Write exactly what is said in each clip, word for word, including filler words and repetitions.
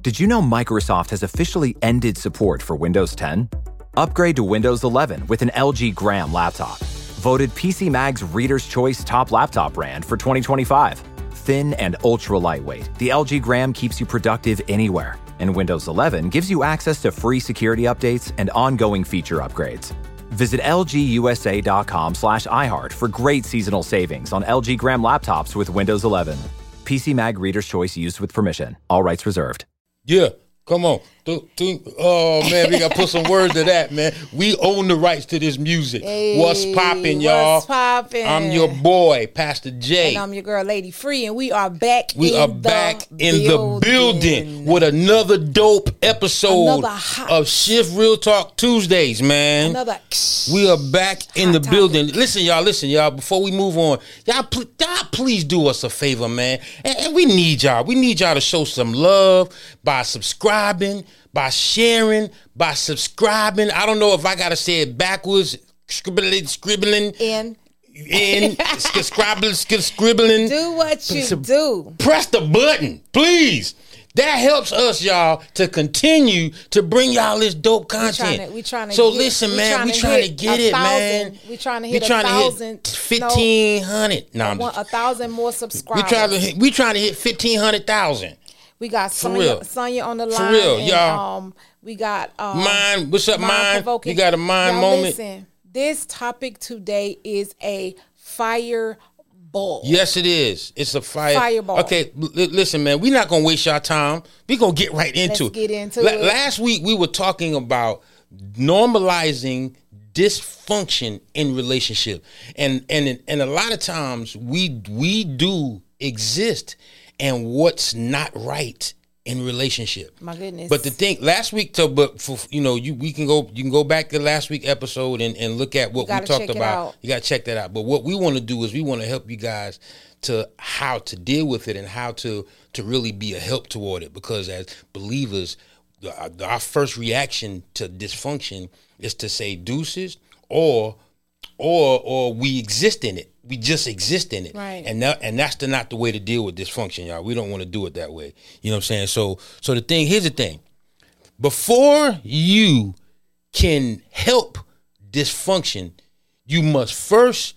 Did you know Microsoft has officially ended support for Windows ten? Upgrade to Windows eleven with an L G Gram laptop. Voted P C Mag's Reader's Choice Top Laptop Brand for twenty twenty-five. Thin and ultra lightweight, the L G Gram keeps you productive anywhere. And Windows eleven gives you access to free security updates and ongoing feature upgrades. Visit lgusa.com slash iHeart for great seasonal savings on L G Gram laptops with Windows eleven. P C Mag Reader's Choice used with permission. All rights reserved. Yeah, come on. Do, do, oh, man, we got to put some words to that, man. We own the rights to this music. Hey, what's poppin', y'all? What's poppin'? I'm your boy, Pastor J. And I'm your girl, Lady Free, and we are back We in are the back in building. the building with another dope episode Another hot- of Shift Real Talk Tuesdays, man. Another We are back in hot the topic. building. Listen, y'all, listen, y'all, before we move on, y'all, pl- y'all please do us a favor, man. And, and we need y'all. We need y'all to show some love by subscribing, by sharing, by subscribing. I don't know if I got to say it backwards. Scribbling, scribbling. in. In, scribbling, scribbling. Do what you do. Press the button, please. That helps us, y'all, to continue to bring y'all this dope content. tryna- we tryna so get- listen, we man, tryna we trying to hit get a it, thousand. man. We tryna We hit a trying to thousand. hit fifteen hundred. No, I I'm want just, a thousand more we subscribers. trying to hit, we trying to hit fifteen hundred thousand. We got real. Sonya, Sonya on the line. real, and, y'all. Um, we got um, Mind, what's up, mind? mind-provoking. You got a mind Y'all moment? Listen, this topic today is a fireball. Yes, it is. It's a fire. Fireball. Okay, l- listen, man. We're not gonna waste your time. We're gonna get right into Let's it. get into La- it. Last week we were talking about normalizing dysfunction in relationship, and and and a lot of times we we do exist, and what's not right in relationship. My goodness. But the thing last week, to but for you know, you we can go you can go back to last week episode and, and look at what we gotta talked check it about. out. You gotta check that out. But what we want to do is we want to help you guys to how to deal with it and how to to really be a help toward it. Because as believers, the, our first reaction to dysfunction is to say deuces or or or we exist in it. We just exist in it. Right. And that, and that's the, not the way to deal with dysfunction, y'all. We don't want to do it that way. You know what I'm saying? So so the thing, here's the thing. Before you can help dysfunction, you must first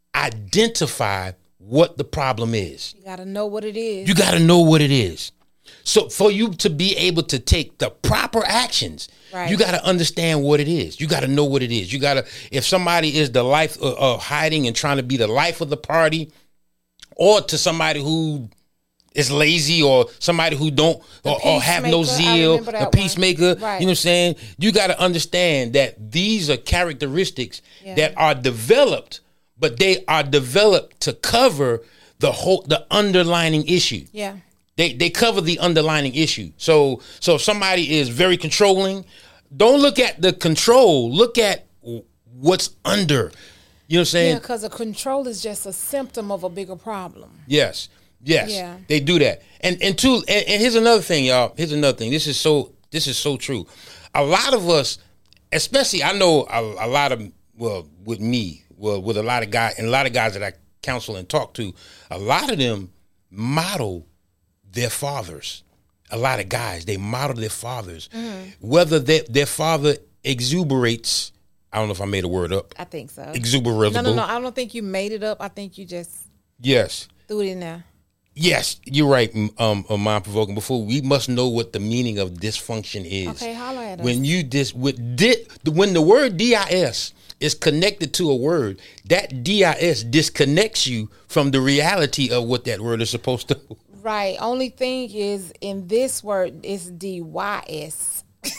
identify what the problem is. you gotta know what it is. You got to know what it is. So for you to be able to take the proper actions, Right. you got to understand what it is. You got to know what it is. You got to, if somebody is the life of, of hiding and trying to be the life of the party, or to somebody who is lazy or somebody who don't or, or have no peacemaker, I zeal, remember that a one. peacemaker, Right. you know what I'm saying? You got to understand that these are characteristics Yeah. that are developed, but they are developed to cover the whole, the underlining issue. yeah. They they cover the underlying issue. So so if somebody is very controlling, don't look at the control. Look at what's under. You know what I'm Yeah, saying? because a control is just a symptom of a bigger problem. Yes. Yes. Yeah. They do that. And and two and, and here's another thing, y'all. Here's another thing. This is so this is so true. A lot of us, especially I know a, a lot of well with me, well with a lot of guys and a lot of guys that I counsel and talk to, a lot of them model their fathers. A lot of guys, they model their fathers. Mm-hmm. Whether they, their father exuberates, I don't know if I made a word up. I think so. Exuberable. No, no, no. I don't think you made it up. I think you just Yes. threw it in there. Yes, you're right, m- um, uh, mind provoking. Before we must know what the meaning of dysfunction is. Okay, holla at us. When you dis with di- when the word dis is connected to a word, that dis disconnects you from the reality of what that word is supposed to. Right. Only thing is in this word is D Y S.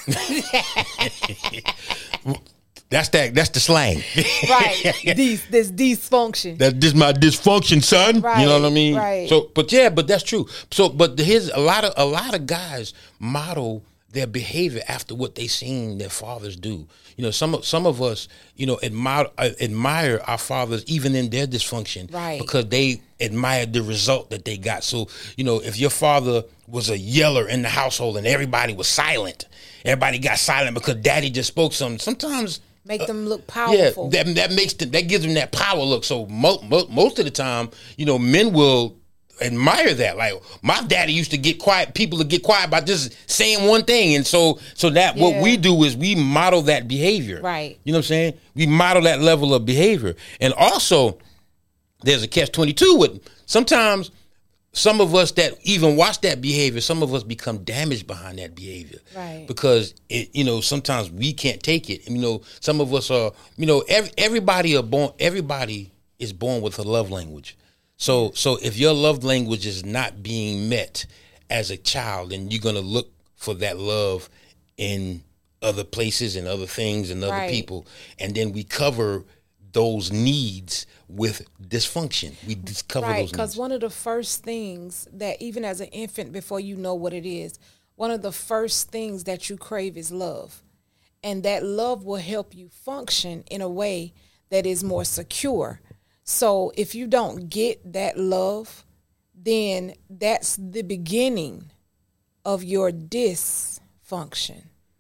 That's that. That's the slang. Right. This this dysfunction. That's just my dysfunction, son. Right, You know what I mean? right. So, but yeah, but that's true. So, but here's a lot of a lot of guys model their behavior after what they seen their fathers do. You know, some of some of us, you know, admire uh, admire our fathers even in their dysfunction, Right. Because they admired the result that they got. So, you know, if your father was a yeller in the household and everybody was silent, everybody got silent because daddy just spoke something. Sometimes. Make them look Yeah, powerful. that that makes them, that gives them that power look. So mo- mo- most of the time, you know, men will admire that. Like my daddy used to get quiet, people to get quiet by just saying one thing. And so so that yeah. what we do is we model that behavior. Right. You know what I'm saying? We model that level of behavior. And also there's a catch twenty-two with sometimes some of us that even watch that behavior, some of us become damaged behind that behavior. Right. Because, it, you know, sometimes we can't take it. You know, some of us are, you know, every, everybody are born, everybody is born with a love language. So so if your love language is not being met as a child, then you're going to look for that love in other places and other things and other right. people. And then we cover those needs with dysfunction. We discover right, those needs. Because one of the first things that even as an infant, before you know what it is, one of the first things that you crave is love. And that love will help you function in a way that is more secure. So if you don't get that love, then that's the beginning of your dysfunction.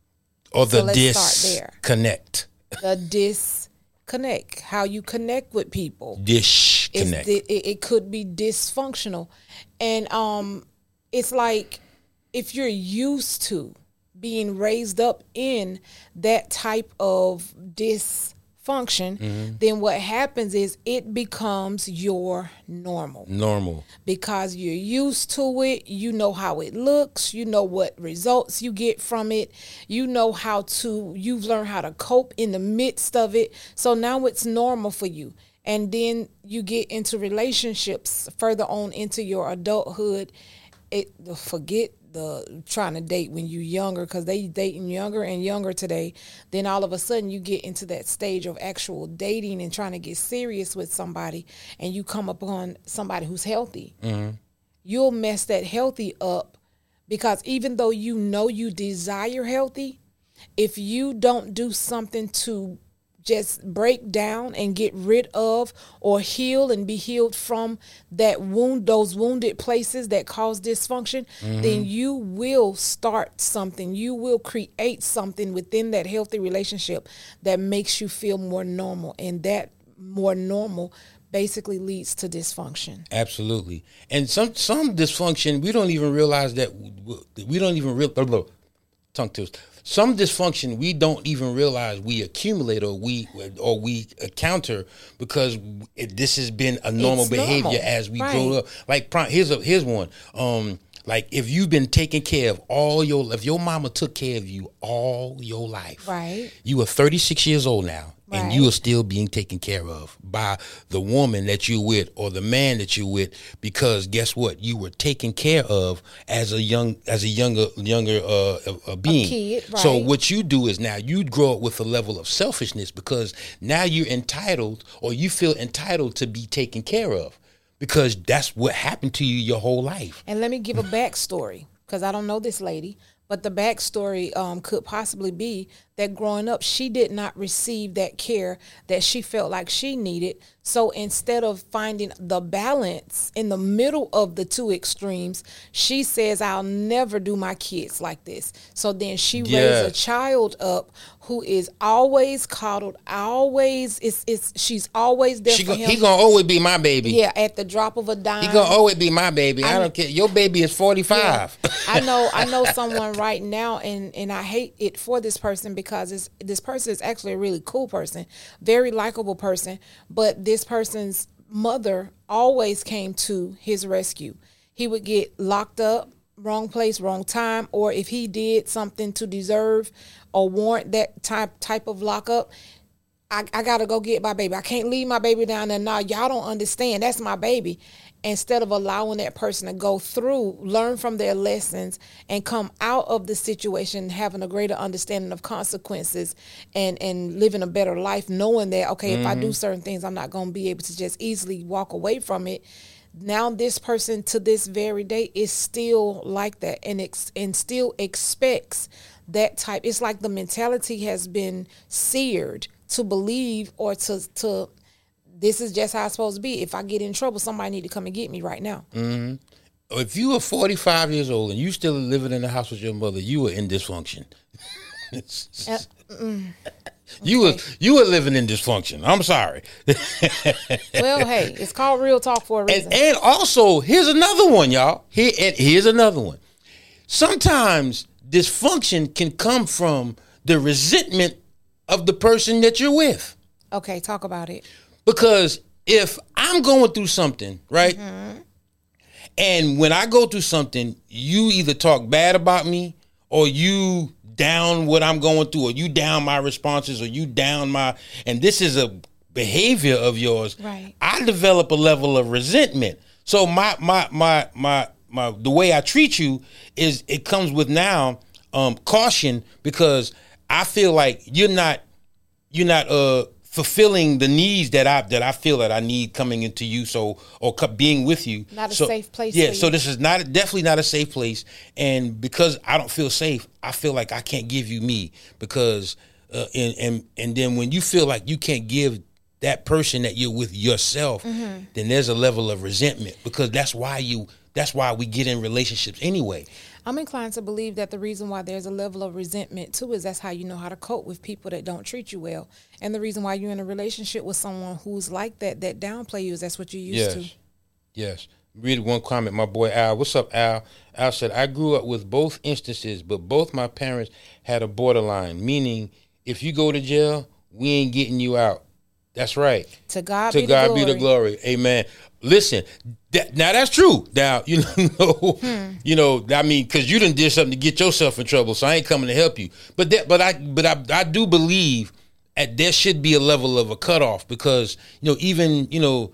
Or the so disconnect. The disconnect. How you connect with people. Disconnect. It, it could be dysfunctional. And um, it's like if you're used to being raised up in that type of dysfunction, function, mm-hmm. then what happens is it becomes your normal. Normal. Because you're used to it, you know how it looks, you know what results you get from it, you know how to, you've learned how to cope in the midst of it. So now it's normal for you. And then you get into relationships further on into your adulthood. It forget the trying to date when you're younger, because they dating younger and younger today. Then all of a sudden you get into that stage of actual dating and trying to get serious with somebody, and you come upon somebody who's healthy. Mm-hmm. You'll mess that healthy up, because even though you know you desire healthy, if you don't do something to just break down and get rid of or heal and be healed from that wound, those wounded places that cause dysfunction, mm-hmm. then you will start something. You will create something within that healthy relationship that makes you feel more normal. And that more normal basically leads to dysfunction. Absolutely. And some, some dysfunction, we don't even realize that we don't even real tongue twist. Some dysfunction we don't even realize we accumulate or we or we encounter because it, this has been a normal it's behavior normal. As we right. grow up. Like here's a here's one. Um, like if you've been taken care of all your, if your mama took care of you all your life, right? You are thirty-six years old now. Right. And you are still being taken care of by the woman that you're with or the man that you're with, because guess what? You were taken care of as a young, as a younger, younger uh, a being. A kid, right. So what you do is now you grow up with a level of selfishness, because now you're entitled, or you feel entitled to be taken care of, because that's what happened to you your whole life. And let me give a backstory, because I don't know this lady. But the backstory um, could possibly be that growing up, she did not receive that care that she felt like she needed. So instead of finding the balance in the middle of the two extremes, she says, I'll never do my kids like this. So then she yeah. raised a child up who is always coddled, always, it's, it's, she's always there she for go, him. He gonna always be my baby. Yeah, at the drop of a dime. He gonna always be my baby. I, I don't care. Your baby is forty-five. Yeah. I know I know someone right now, and, and I hate it for this person, because it's, this person is actually a really cool person, very likable person, but this person's mother always came to his rescue. He would get locked up, wrong place, wrong time, or if he did something to deserve or warrant that type type of lockup, I, I got to go get my baby. I can't leave my baby down there. Nah, y'all don't understand. That's my baby. Instead of allowing that person to go through, learn from their lessons, and come out of the situation having a greater understanding of consequences and, and living a better life, knowing that, okay, mm-hmm. if I do certain things, I'm not going to be able to just easily walk away from it. Now this person to this very day is still like that, and ex- and still expects that type. It's like the mentality has been seared to believe, or to to this is just how it's supposed to be. If I get in trouble, somebody need to come and get me right now. Mm-hmm. If you are forty-five years old and you still living in the house with your mother, you are in dysfunction. uh, mm, You were you were living in dysfunction. I'm sorry. Well, hey, it's called real talk for a reason. And, and also, here's another one, y'all. Here and here's another one. Sometimes dysfunction can come from the resentment of the person that you're with. Okay, talk about it. Because if I'm going through something, right? Mm-hmm. And when I go through something, you either talk bad about me or you down what I'm going through, or you down my responses, or you down my, and this is a behavior of yours. Right. I develop a level of resentment. So my my my my my the way I treat you is it comes with now um, caution, because I feel like you're not you're not uh fulfilling the needs that I that I feel that I need coming into you, so or co- being with you. Not a so, safe place. Yeah, for so you. this is not definitely not a safe place, and because I don't feel safe, I feel like I can't give you me, because uh, and and and then when you feel like you can't give that person that you're with yourself, mm-hmm. then there's a level of resentment, because that's why you that's why we get in relationships anyway. I'm inclined to believe that the reason why there's a level of resentment too is that's how you know how to cope with people that don't treat you well. And the reason why you're in a relationship with someone who's like that, that downplay you, is that's what you're used yes. to. Yes. Read one comment. My boy Al. What's up, Al? Al said, I grew up with both instances, but both my parents had a borderline, meaning if you go to jail, we ain't getting you out. That's right. To God, to be, God the glory. be the glory. Amen. Listen, that, now that's true. Now, you know, hmm. you know, I mean, because you done did something to get yourself in trouble, so I ain't coming to help you. But that, but I, but I, I do believe that there should be a level of a cutoff, because you know, even you know,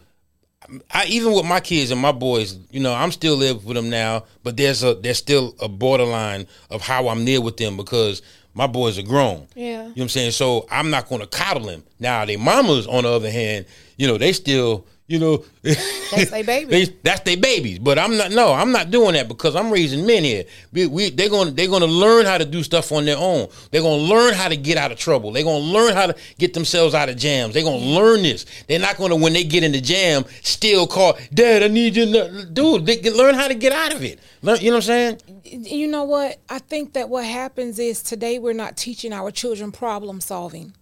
I even with my kids and my boys, you know, I'm still live with them now, but there's a there's still a borderline of how I'm there with them, because my boys are grown. Yeah. You know what I'm saying? So I'm not going to coddle them. Now, their mamas, on the other hand, you know, they still, you know. That's their baby. They, that's their babies. But I'm not, no, I'm not doing that, because I'm raising men here. We, we, they're going they're gonna learn how to do stuff on their own. They're going to learn how to get out of trouble. They're going to learn how to get themselves out of jams. They're going to learn this. They're not going to, when they get in the jam, still call, Dad, I need you. To, dude, they can learn how to get out of it. Learn, you know what I'm saying? You know what? I think that what happens is today we're not teaching our children problem solving.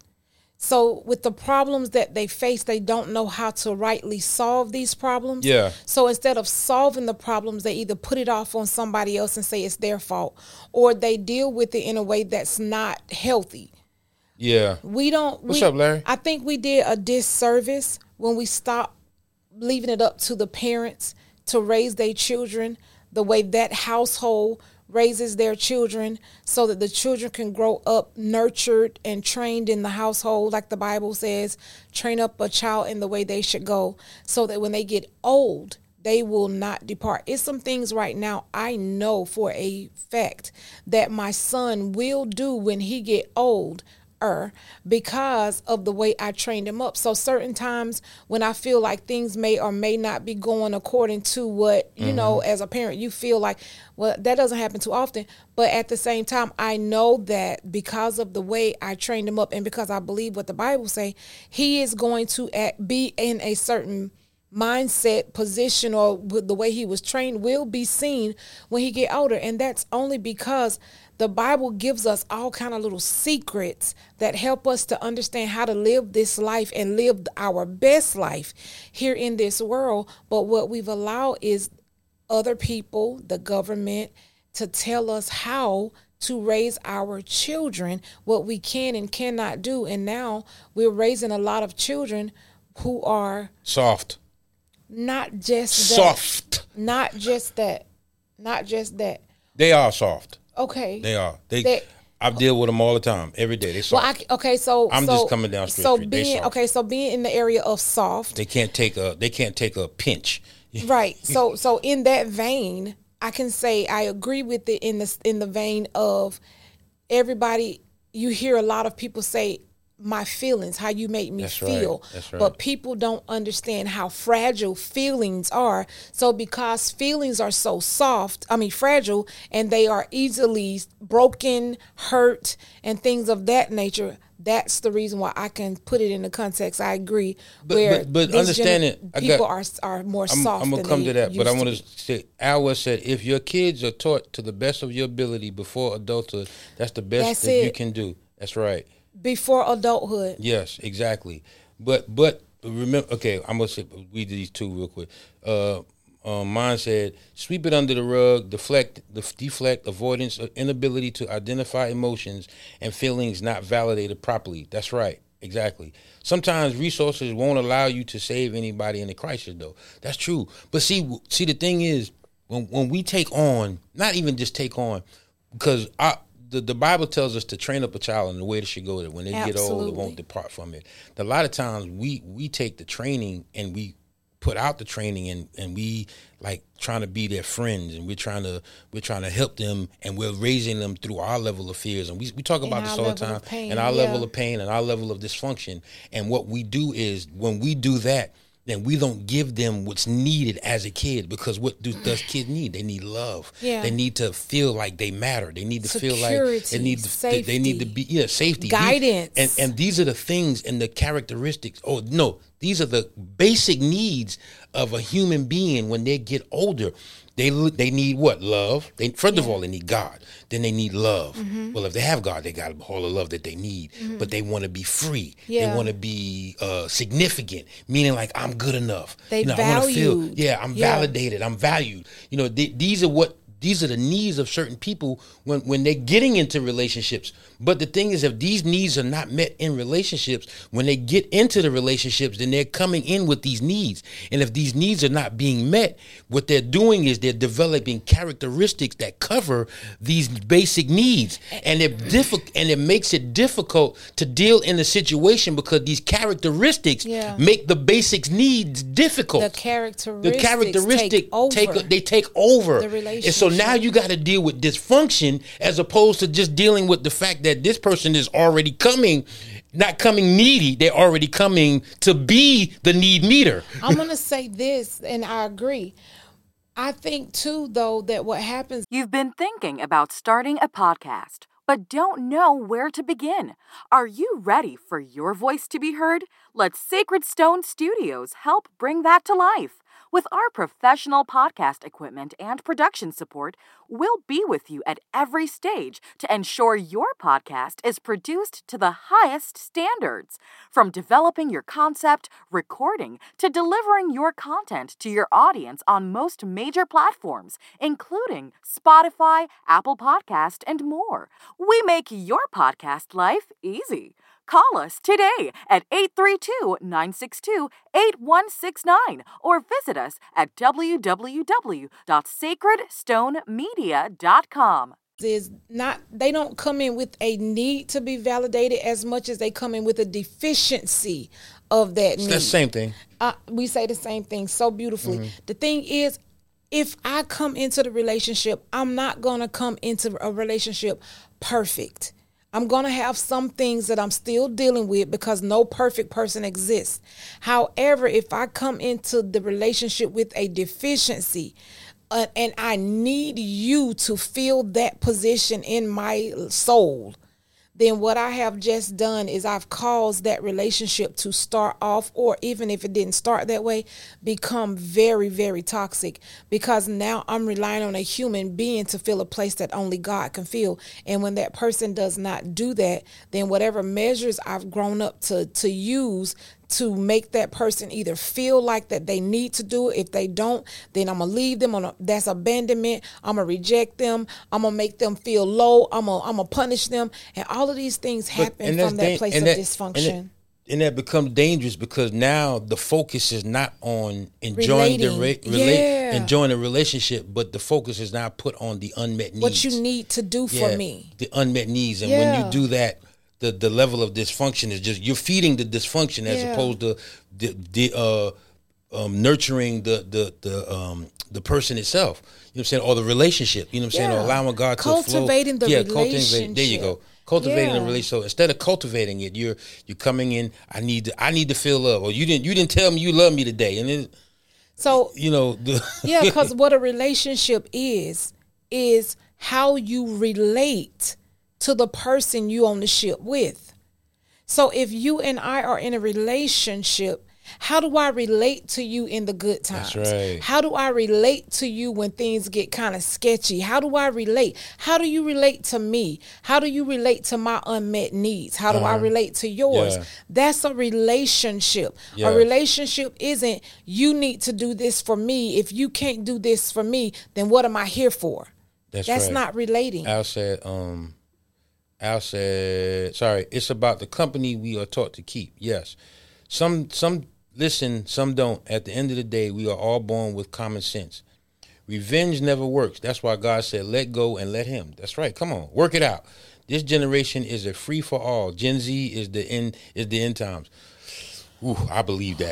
So with the problems that they face, they don't know how to rightly solve these problems. Yeah. So instead of solving the problems, they either put it off on somebody else and say it's their fault, or they deal with it in a way that's not healthy. Yeah. We don't. What's we, up, Larry? I think we did a disservice when we stopped leaving it up to the parents to raise their children the way that household raises their children, so that the children can grow up nurtured and trained in the household, like the Bible says, train up a child in the way they should go, so that when they get old, they will not depart. It's some things right now I know for a fact that my son will do when he get old, Er, because of the way I trained him up. So certain times when I feel like things may or may not be going according to what, you mm-hmm. know, as a parent, you feel like, well, that doesn't happen too often. But at the same time, I know that because of the way I trained him up, and because I believe what the Bible say, he is going to act, be in a certain mindset, position, or with the way he was trained will be seen when he get older. And that's only because the Bible gives us all kind of little secrets that help us to understand how to live this life and live our best life here in this world. But what we've allowed is other people, the government, to tell us how to raise our children, what we can and cannot do. And now we're raising a lot of children who are soft. Not just that. Soft. Not just that. Not just that. They are soft. Okay. They are. They. They I deal with them all the time, every day. They soft. Well, I, okay, so I'm so, just coming down straight. So street. being okay, so being in the area of soft, they can't take a. They can't take a pinch. Right. So so in that vein, I can say I agree with it in the in the vein of everybody. You hear a lot of people say, my feelings, how you make me That's feel. Right. That's right. But people don't understand how fragile feelings are. So because feelings are so soft, I mean fragile, and they are easily broken, hurt, and things of that nature, that's the reason why I can put it in the context. I agree. But where but, but understand gener- it. I people got, are are more I'm, soft. I'm gonna than come they to that, but I used want to say, Al said, if your kids are taught to the best of your ability before adulthood, that's the best That's that it. you can do. That's right. before adulthood. Yes, exactly. But but remember, okay, I'm gonna say, read these two real quick. Uh, um, mine said, sweep it under the rug, deflect, def- deflect, avoidance, or inability to identify emotions and feelings not validated properly. That's right, exactly. Sometimes resources won't allow you to save anybody in the crisis, though. That's true. But see, see, the thing is, when when we take on, not even just take on, because I. The, the Bible tells us to train up a child in the way they should go, that when they Absolutely. get old, they won't depart from it. A lot of times we we take the training and we put out the training and, and we like trying to be their friends, and we're trying to we're trying to help them, and we're raising them through our level of fears. And we we talk about this all the time, pain, and our yeah. level of pain and our level of dysfunction. And what we do is, when we do that, then we don't give them what's needed as a kid, because what do, does kids need? They need love. Yeah. They need to feel like they matter. They need to Security, feel like they need to, safety, they need to be yeah safety, guidance, and and these are the things and the characteristics. Oh no, these are the basic needs of a human being when they get older. They they need what? Love. They first yeah. of all, they need God. Then they need love. Mm-hmm. Well, if they have God, they got all the love that they need. Mm-hmm. But they want to be free. Yeah. They want to be uh, significant, meaning like I'm good enough. They you know, valued. I want to feel. Yeah, I'm yeah. validated. I'm valued. You know, th- these are what. These are the needs of certain people when, when they're getting into relationships. But the thing is, if these needs are not met in relationships, when they get into the relationships, then they're coming in with these needs. And if these needs are not being met, what they're doing is they're developing characteristics that cover these basic needs. And it diffi- and it makes it difficult to deal in the situation, because these characteristics yeah. make the basic needs difficult. The characteristics, the characteristic take over. Take, they take over. The relationship. And so now you got to deal with dysfunction, as opposed to just dealing with the fact that this person is already coming, not coming needy. They're already coming to be the need meter. I'm going to say this, and I agree. I think, too, though, that what happens... You've been thinking about starting a podcast, but don't know where to begin. Are you ready for your voice to be heard? Let Sacred Stone Studios help bring that to life. With our professional podcast equipment and production support, we'll be with you at every stage to ensure your podcast is produced to the highest standards. From developing your concept, recording, to delivering your content to your audience on most major platforms, including Spotify, Apple Podcast, and more. We make your podcast life easy. Call us today at eight three two, nine six two, eight one six nine or visit us at w w w dot sacred stone media dot com. Is not they don't come in with a need to be validated as much as they come in with a deficiency of that need. It's the same thing. Uh, we say the same thing so beautifully. Mm-hmm. The thing is, if I come into the relationship, I'm not going to come into a relationship perfect. I'm going to have some things that I'm still dealing with, because no perfect person exists. However, if I come into the relationship with a deficiency, uh, and I need you to fill that position in my soul, then what I have just done is I've caused that relationship to start off, or even if it didn't start that way, become very, very toxic, because now I'm relying on a human being to fill a place that only God can fill. And when that person does not do that, then whatever measures I've grown up to, to use to make that person either feel like that they need to do it. If they don't, then I'm going to leave them on a, that's abandonment. I'm going to reject them. I'm going to make them feel low. I'm going I'm to punish them. And all of these things happen from that da- place of that, dysfunction. And that, and that becomes dangerous, because now the focus is not on enjoying Relating. the re- yeah. rela- enjoying the relationship, but the focus is now put on the unmet needs. What you need to do for yeah, me. The unmet needs. And yeah. when you do that, the the level of dysfunction is just, you're feeding the dysfunction as yeah. opposed to the, the uh um nurturing the the the um the person itself, you know what I'm saying, or the relationship, you know what I'm yeah. saying, or allowing God to cultivating flow. the yeah, relationship. Cultivating, there you go. Cultivating yeah. the relationship. So instead of cultivating it, you're you're coming in, I need to I need to feel love, or you didn't you didn't tell me you love me today. And it, so you know the yeah, because what a relationship is is how you relate to the person you on the ship with. So if you and I are in a relationship How do I relate to you in the good times? That's right. How do I relate to you when things get kind of sketchy? How do I relate? How do you relate to me? How do you relate to my unmet needs? How do uh-huh. I relate to yours? Yeah. That's a relationship. Yeah. A relationship isn't you need to do this for me. If you can't do this for me, then what am I here for? That's, That's right. not relating. Al said, um, Al said, sorry, it's about the company we are taught to keep. Yes. Some, some, listen, some don't. At the end of the day, we are all born with common sense. Revenge never works. That's why God said, let go and let him. That's right. Come on, work it out. This generation is a free for all. Gen Z is the end, is the end times. Ooh, I believe that.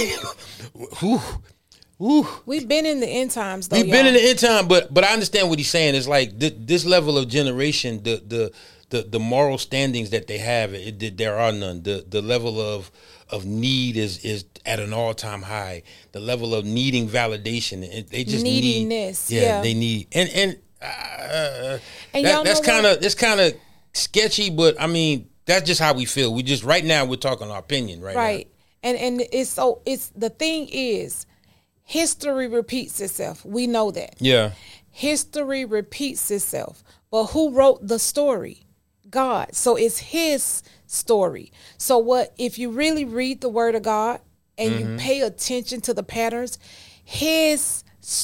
Ooh. Ooh. We've been in the end times, though. We've y'all. been in the end time, but but I understand what he's saying. It's like th- this level of generation, the the the, the moral standings that they have, it, it, there are none. The the level of of need is is at an all time high. The level of needing validation, it, they just neediness. Need, yeah, yeah, they need and and, uh, and that, that's kind of that's kind of sketchy. But I mean, that's just how we feel. We just right now we're talking our opinion right, right. now. And and it's so it's the thing is. History repeats itself. We know that. Yeah. History repeats itself. But who wrote the story? God. So it's his story. So what if you really read the word of God and mm-hmm. you pay attention to the patterns, his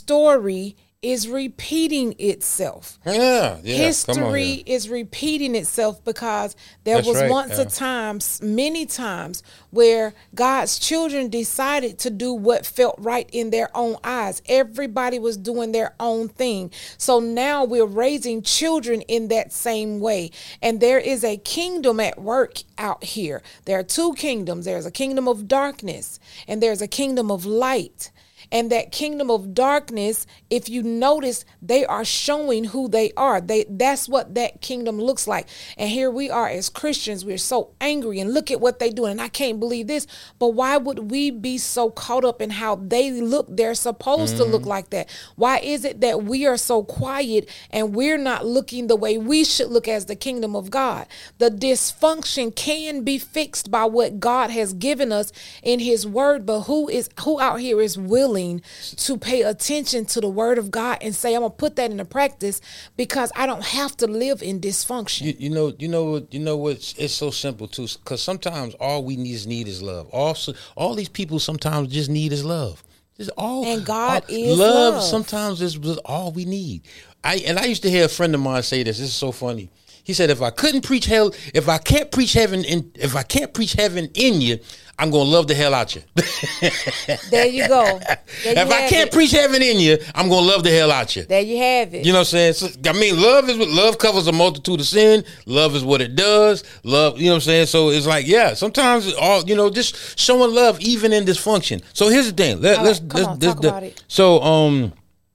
story is repeating itself. Yeah, yeah. History is repeating itself because there That's was right, once yeah. a time, many times, where God's children decided to do what felt right in their own eyes. Everybody was doing their own thing. So now we're raising children in that same way. And there is a kingdom at work out here. There are two kingdoms. There's a kingdom of darkness and there's a kingdom of light. And that kingdom of darkness, if you notice, they are showing who they are. They that's what that kingdom looks like. And here we are as Christians, we're so angry and look at what they're doing. And I can't believe this. But why would we be so caught up in how they look? They're supposed mm-hmm. to look like that. Why is it that we are so quiet and we're not looking the way we should look as the kingdom of God? The dysfunction can be fixed by what God has given us in his word. But who is who out here is willing to pay attention to the word of God and say, I'm gonna put that into practice because I don't have to live in dysfunction. You, you know, you know what, you know what? It's so simple too. Because sometimes all we need is need is love. Also, all these people sometimes just need is love. Just all and God all, is love. love. Sometimes is all we need. I and I used to hear a friend of mine say this. This is so funny. He said, if I couldn't preach hell, if I can't preach heaven, in, if I can't preach heaven in you, I'm going to love the hell out you. There you go. There you if I can't it. preach heaven in you, I'm going to love the hell out you. There you have it. You know what I'm saying? So, I mean, love is what love covers a multitude of sin. Love is what it does. Love, you know what I'm saying? So it's like, yeah, sometimes all, you know, just showing love even in dysfunction. So here's the thing. Let, all let's, right, come let's, on, let's, talk the, about it. So, um,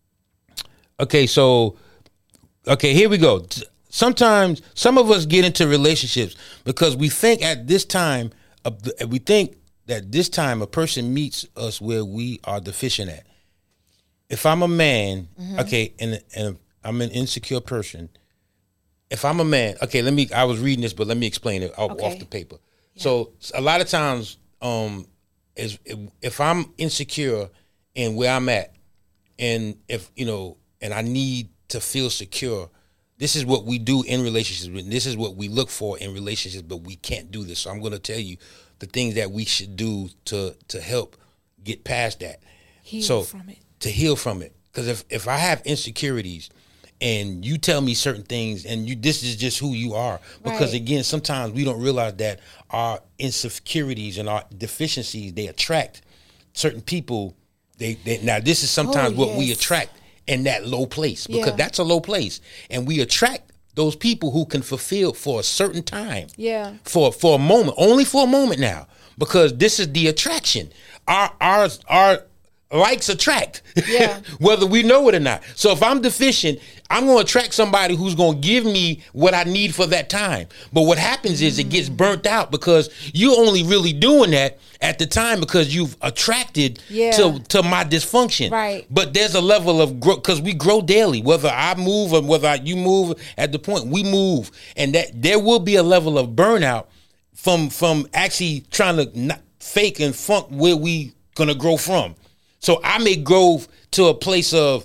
okay, so, okay, here we go. Sometimes some of us get into relationships because we think at this time, uh, we think that this time a person meets us where we are deficient at. If I'm a man, mm-hmm. okay, and and I'm an insecure person. If I'm a man, okay, let me. I was reading this, but let me explain it off, okay. off the paper. Yeah. So a lot of times, um, is if I'm insecure in where I'm at, and if you know, and I need to feel secure. This is what we do in relationships. And this is what we look for in relationships, but we can't do this. So I'm going to tell you the things that we should do to to help get past that. Heal so, from it. To heal from it. Because if, if I have insecurities and you tell me certain things and you this is just who you are. Because, right. again, sometimes we don't realize that our insecurities and our deficiencies, they attract certain people. They, they Now, this is sometimes oh, what yes. we attract. In that low place, because yeah. that's a low place, and we attract those people who can fulfill for a certain time, yeah, for for a moment, only for a moment now, because this is the attraction. Our our our likes attract, yeah, whether we know it or not. So if I'm deficient, I'm going to attract somebody who's going to give me what I need for that time. But what happens is it gets burnt out because you're only really doing that at the time because you've attracted yeah. to, to my dysfunction. Right. But there's a level of growth because we grow daily, whether I move or whether you move at the point we move. And that there will be a level of burnout from, from actually trying to not, fake and funk where we gonna grow from. So I may grow to a place of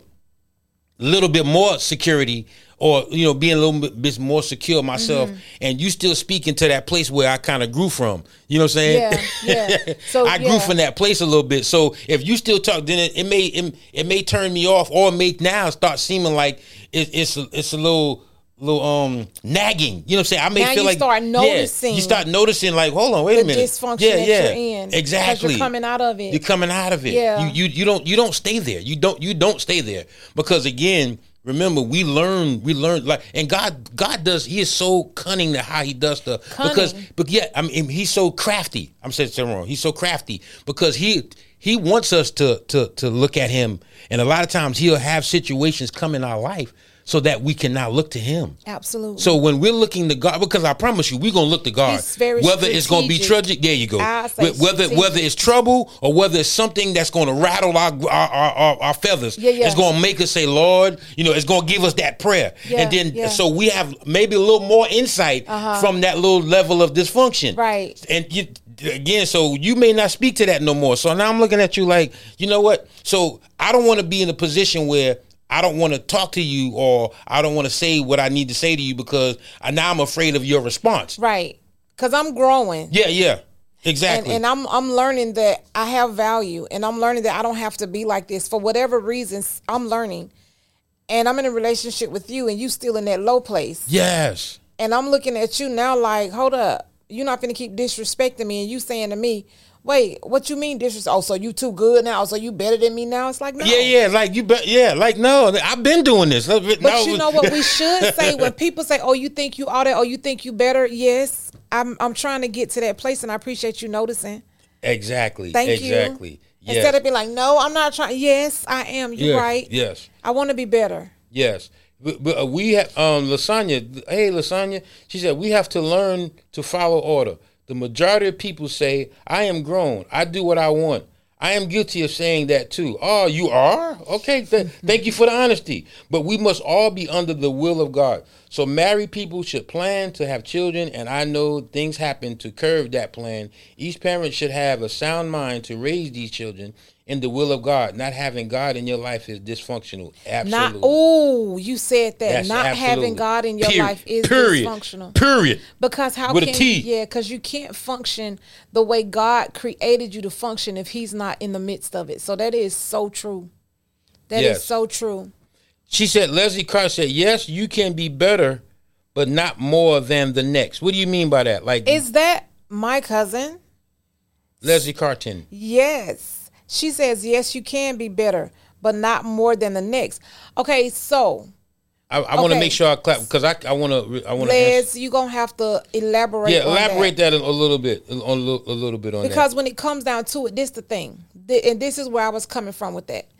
a little bit more security, or, you know, being a little bit more secure myself, mm-hmm. and you still speaking to that place where I kind of grew from. You know what I'm saying? Yeah, yeah. So I grew yeah. from that place a little bit. So if you still talk, then it, it may it, it may turn me off, or it may now start seeming like it, it's a, it's a little little um nagging. You know what I'm saying? I may now feel you like start noticing. Yeah, you start noticing like, hold on, wait the a minute. Dysfunction yeah, that yeah, you're in. exactly. Because you're coming out of it. You're coming out of it. Yeah. You you you don't you don't stay there. You don't you don't stay there because again. Remember, we learn, we learn like, and God, God does. He is so cunning to how He does stuff Cunning. because, but yeah, I mean, He's so crafty. I'm saying something wrong. He's so crafty because He He wants us to to to look at Him, and a lot of times He'll have situations come in our life so that we can now look to Him. Absolutely. So when we're looking to God, because I promise you, we're gonna look to God. He's very whether it's gonna be strategic. tragic, there you go. I say Wh- Whether strategic. whether it's trouble or whether it's something that's gonna rattle our our our, our, our feathers, Yeah, yeah. it's gonna make us say, Lord, you know, it's gonna give us that prayer, Yeah, and then yeah. so we have maybe a little more insight Uh-huh. from that little level of dysfunction, Right. And you, again, so you may not speak to that no more. So now I'm looking at you like, you know what? So I don't want to be in a position where I don't want to talk to you, or I don't want to say what I need to say to you because I, now I'm afraid of your response. Right. Because I'm growing. Yeah, yeah, And, exactly. and I'm I'm learning that I have value, and I'm learning that I don't have to be like this for whatever reasons. I'm learning, and I'm in a relationship with you, and you still in that low place. yes. And I'm looking at you now like, hold up, you're not gonna keep disrespecting me, and you saying to me, wait, what you mean disrespect? Oh, so you too good now? So you better than me now? It's like, no. Yeah, yeah, like you, be, yeah, like no, I've been doing this. But But you know what we should say when people say, "Oh, you think you all that? Oh, you think you better?" Yes, I'm. I'm trying to get to that place, and I appreciate you noticing. Exactly. Thank exactly. you. Exactly. Yes. Instead of being like, "No, I'm not trying." Yes, I am. You're Yes, right. yes. I want to be better. Yes. But, but uh, we have um Lasagna. Hey, Lasagna. She said we have to learn to follow order. The majority of people say, I am grown. I do what I want. I am guilty of saying that too. Oh, you are? Okay, th- thank you for the honesty. But we must all be under the will of God. So married people should plan to have children, and I know things happen to curve that plan. Each parent should have a sound mind to raise these children in the will of God. Not having God in your life is dysfunctional. Absolutely. Not. Oh, you said that. That's not absolutely. having God in your Period. life is Period. dysfunctional. Period. Because how With a can T. yeah? Because you can't function the way God created you to function if He's not in the midst of it. So that is so true. That Yes. is so true. She said, Leslie Carr said, yes, you can be better, but not more than the next. What do you mean by that? Like, Is that my cousin? Leslie Carton. Yes. She says, yes, you can be better, but not more than the next. Okay, so I, I want to Okay. make sure I clap because I I want to I want to Les, you're going to have to elaborate yeah on elaborate that. that, a, a little bit on a little, a little bit on Because that. when it comes down to it, this the thing. Th- And this is where I was coming from with that.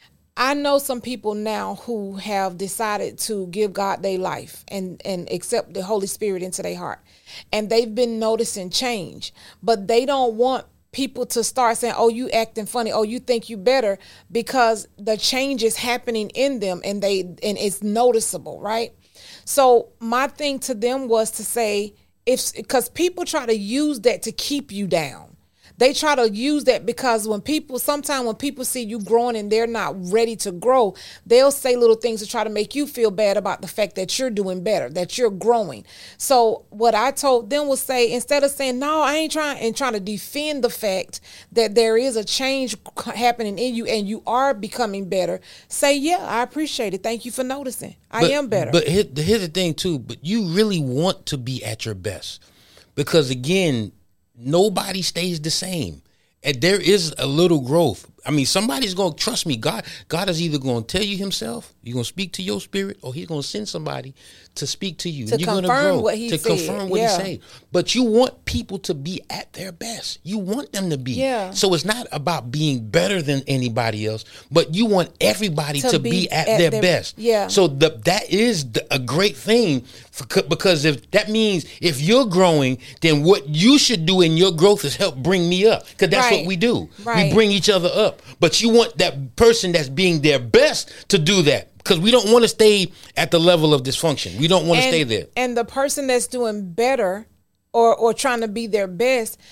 I know some people now who have decided to give God their life and, and accept the Holy Spirit into their heart. And they've been noticing change. But they don't want people to start saying, oh, you acting funny. Oh, you think you better, because the change is happening in them and they and it's noticeable, right? So my thing to them was to say, if because people try to use that to keep you down. They try to use that because when people, sometimes when people see you growing and they're not ready to grow, they'll say little things to try to make you feel bad about the fact that you're doing better, that you're growing. So what I told them was say, instead of saying, no, I ain't trying, and trying to defend the fact that there is a change happening in you and you are becoming better, say, yeah, I appreciate it. Thank you for noticing. I But- am better. But here, here's the thing too. But you really want to be at your best, because again, nobody stays the same, and there is a little growth. I mean, somebody's going to trust me. God, God is either going to tell you Himself, He's going to speak to your spirit, or He's going to send somebody to speak to you. To and you're gonna confirm grow, what He to said. confirm what Yeah. He said. But you want people to be at their best. You want them to be. Yeah. So it's not about being better than anybody else, but you want everybody to, To be, be at, at their, their- best. yeah. So the, that is the, a great thing, for, because if that means if you're growing, then what you should do in your growth is help bring me up, because that's Right. what we do. Right. We bring each other up. But you want that person that's being their best to do that, because we don't want to stay at the level of dysfunction. We don't want to And- stay there. And the person that's doing better or or trying to be their best,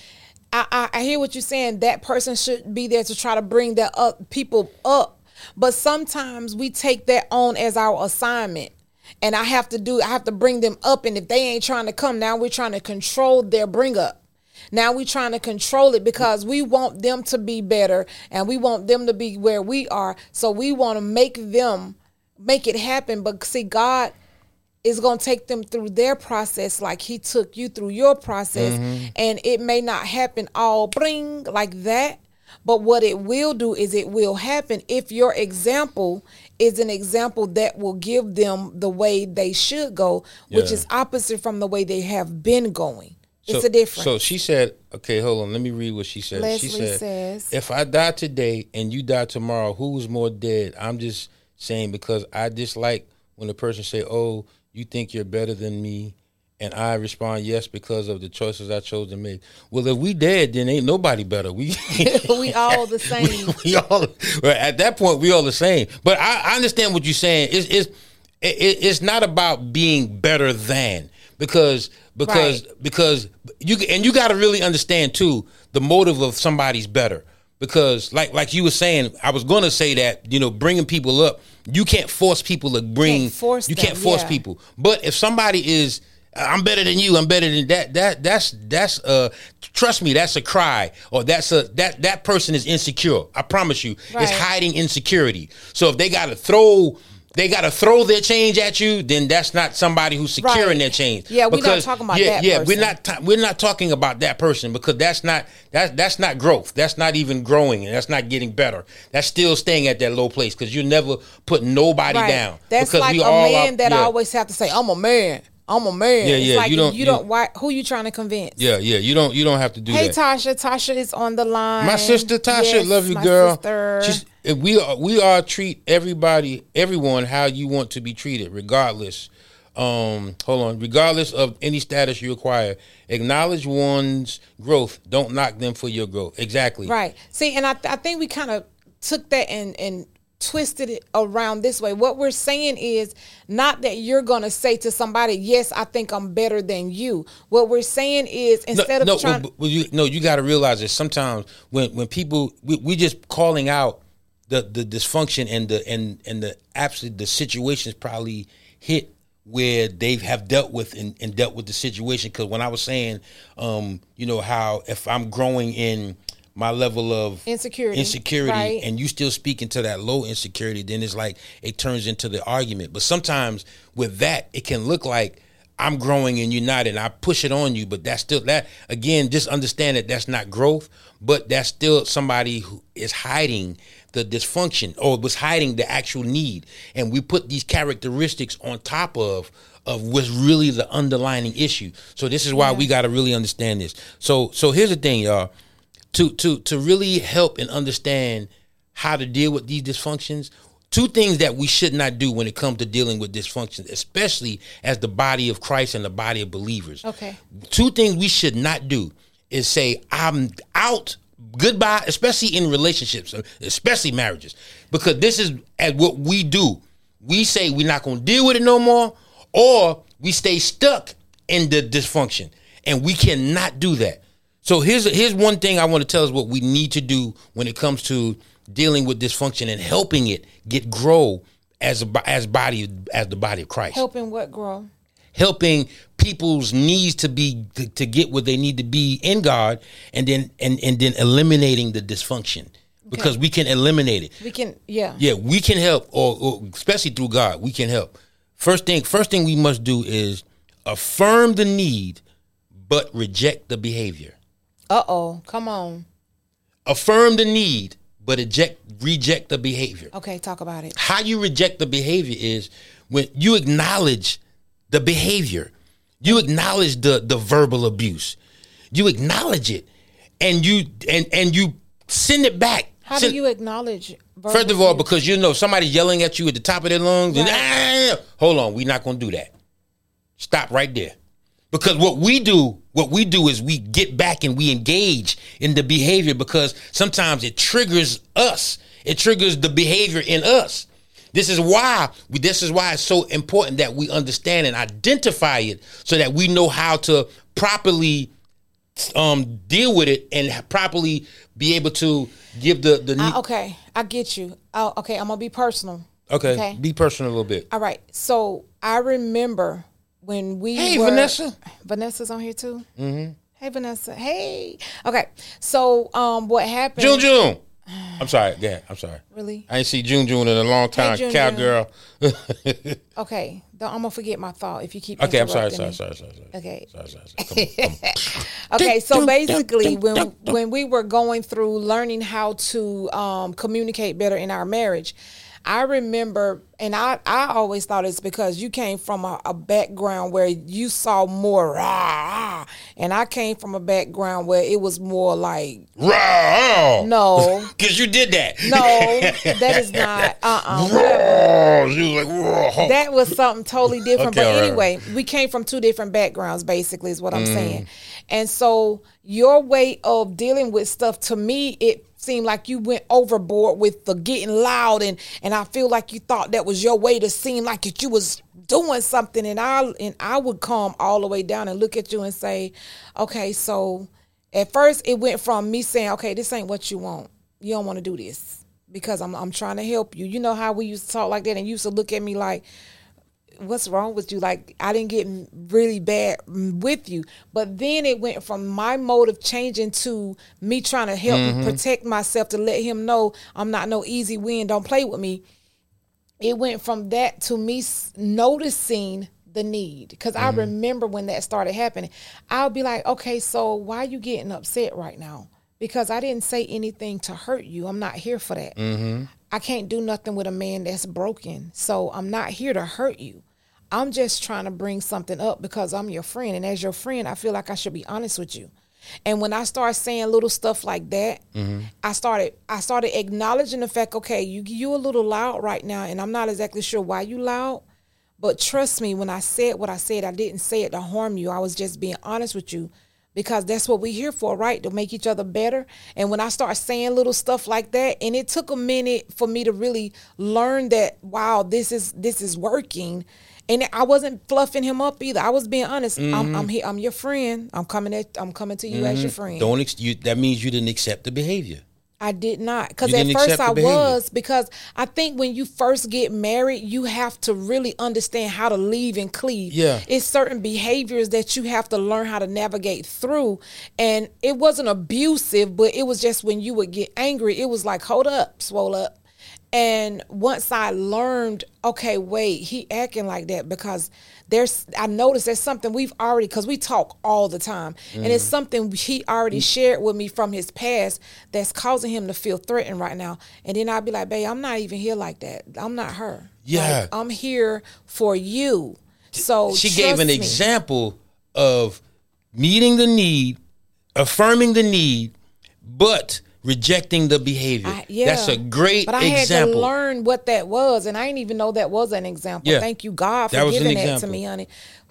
I, I, I hear what you're saying. That person should be there to try to bring that up, people up. But sometimes we take that on as our assignment. And I have to do, I have to bring them up. And if they ain't trying to come, now we're trying to control their bring up. Now we're trying to control it because we want them to be better and we want them to be where we are. So we want to make them, make it happen. But see, God is going to take them through their process like he took you through your process. Mm-hmm. And it may not happen all bring like that. But what it will do is it will happen if your example is an example that will give them the way they should go, which yeah. is opposite from the way they have been going. It's so, a difference. So she said, okay, hold on. Let me read what she said. Leslie she said, says, if I die today and you die tomorrow, who's more dead? I'm just saying because I dislike when a person say, oh, you think you're better than me. And I respond, yes, because of the choices I chose to make. Well, if we dead, then ain't nobody better. We we all the same. We, we all at that point we all the same. But I, I understand what you're saying. It's it's it, it's not about being better than because because right. because you and you got to really understand too the motive of somebody's better. Because like like you were saying, I was going to say that, you know, bringing people up, you can't force people to bring. Can't force you them, can't force yeah. people. But if somebody is I'm better than you. I'm better than that. That that's that's uh. Trust me, that's a cry, or that's a that that person is insecure. I promise you, right. It's hiding insecurity. So if they gotta throw, they gotta throw their change at you, then that's not somebody who's securing right. their change. Yeah, we're not talking about yeah, that. Yeah, person. we're not. Ta- we're not talking about that person because that's not that that's not growth. That's not even growing, and that's not getting better. That's still staying at that low place because you never put nobody right. down. That's because like we a all man are, that yeah. always have to say, "I'm a man." I'm a man. Yeah, it's yeah. like you don't. You don't. Why? Who you trying to convince? Yeah, yeah. You don't. You don't have to do hey, that. Hey, Tasha. Tasha is on the line. My sister Tasha, yes, love you, my girl. Sister. She's, if we are, we are treat everybody, everyone how you want to be treated, regardless. Um, hold on, regardless of any status you acquire. Acknowledge one's growth. Don't knock them for your growth. Exactly. Right. See, and I, I think we kind of took that and and. twisted it around this way. What we're saying is not that you're going to say to somebody, yes, I think I'm better than you. What we're saying is instead no, of trying no, well, you, no, you got to realize that sometimes when, when people, we, we just calling out the, the dysfunction and the, and, and the absolute, the situations probably hit where they have dealt with and, and dealt with the situation. Cause when I was saying, um, you know, how if I'm growing in my level of insecurity, insecurity, right. and you still speaking to that low insecurity, then it's like it turns into the argument. But sometimes with that, it can look like I'm growing and you're not, and I push it on you. But that's still that again. Just understand that that's not growth, but that's still somebody who is hiding the dysfunction or was hiding the actual need, and we put these characteristics on top of of what's really the underlying issue. So this is why yeah. we got to really understand this. So so here's the thing, y'all. To to to really help and understand how to deal with these dysfunctions, two things that we should not do when it comes to dealing with dysfunctions, especially as the body of Christ and the body of believers. Okay. Two things we should not do is say, I'm out, goodbye, especially in relationships, especially marriages, because this is at what we do. We say we're not going to deal with it no more, or we stay stuck in the dysfunction, and we cannot do that. So here's here's one thing I want to tell us what we need to do when it comes to dealing with dysfunction and helping it get grow as a as body as the body of Christ. Helping what grow? Helping people's needs to be to, to get where they need to be in God, and then and, and then eliminating the dysfunction. Okay. Because we can eliminate it. We can, yeah. Yeah, we can help, or, or especially through God, we can help. First thing, first thing we must do is affirm the need, but reject the behavior. Uh-oh, come on. Affirm the need, but eject, reject the behavior. Okay, talk about it. How you reject the behavior is when you acknowledge the behavior. You acknowledge the, the verbal abuse. You acknowledge it, and you and, and you send it back. How send, do you acknowledge verbal First of all, abuse? because you know somebody's yelling at you at the top of their lungs. Right. And, ah, hold on, we're not going to do that. Stop right there. Because what we do, what we do is we get back and we engage in the behavior because sometimes it triggers us. It triggers the behavior in us. This is why we, this is why it's so important that we understand and identify it so that we know how to properly um, deal with it and properly be able to give the the. I, okay, I get you. Uh, okay, I'm gonna be personal. Okay, okay, be personal a little bit. All right. So I remember when we. Hey, were, Vanessa. Vanessa's on here too. Mm-hmm. Hey, Vanessa. Hey. Okay. So um, what happened? June June. I'm sorry. Yeah, I'm sorry. Really? I ain't see June June in a long time. June Cowgirl. Okay. Don't, I'm gonna forget my thought if you keep. Okay, I'm sorry, interrupting sorry, me. sorry, sorry, sorry. Okay. Sorry, sorry, sorry. Come on, come on. Okay, so basically, when when we were going through learning how to um, communicate better in our marriage, I remember, and I, I always thought it's because you came from a, a background where you saw more rah, rah, and I came from a background where it was more like Rah! no, Because you did that. no, that is not uh-uh. Rah! She was like, Rah! That was something totally different. Okay, but all right, anyway, we came from two different backgrounds, basically, is what I'm saying. And so your way of dealing with stuff, to me, it seemed like you went overboard with the getting loud, and and I feel like you thought that was your way to seem like that you was doing something, and I and I would come all the way down and look at you and say, okay, so at first it went from me saying, okay, this ain't what you want. You don't want to do this because I'm I'm trying to help you. You know how we used to talk like that, and you used to look at me like, what's wrong with you? Like, I didn't get really bad with you. But then it went from my motive changing to me trying to help mm-hmm. protect myself, to let him know I'm not no easy win. Don't play with me. It went from that to me noticing the need. Because mm-hmm. I remember when that started happening, I'll be like, okay, so why are you getting upset right now? Because I didn't say anything to hurt you. I'm not here for that. Mm-hmm. I can't do nothing with a man that's broken. So I'm not here to hurt you. I'm just trying to bring something up because I'm your friend. And as your friend, I feel like I should be honest with you. And when I started saying little stuff like that, mm-hmm. I started I started acknowledging the fact, okay, you you a little loud right now, and I'm not exactly sure why you loud. But trust me, when I said what I said, I didn't say it to harm you. I was just being honest with you. Because that's what we're here for, right? To make each other better. And when I start saying little stuff like that, and it took a minute for me to really learn that, wow, this is this is working. And I wasn't fluffing him up either. I was being honest. Mm-hmm. I'm, I'm here. I'm your friend. I'm coming at. I'm coming to you mm-hmm. as your friend. Don't ex- you, that means you didn't accept the behavior. I did not. Because at first I was. Because I think when you first get married, you have to really understand how to leave and cleave. Yeah. It's certain behaviors that you have to learn how to navigate through. And it wasn't abusive, but it was just when you would get angry, it was like, hold up, swole up. And once I learned, okay, wait, he acting like that because there's, I noticed there's something we've already, because we talk all the time, mm-hmm. and it's something he already shared with me from his past that's causing him to feel threatened right now. And then I'll be like, babe, I'm not even here like that. I'm not her. Yeah. Like, I'm here for you. So she gave an me. example of meeting the need, affirming the need, but rejecting the behavior. I, yeah. That's a great example. But I example. had to learn what that was, and I didn't even know that was an example. Yeah. Thank you, God, for that giving that to me, honey.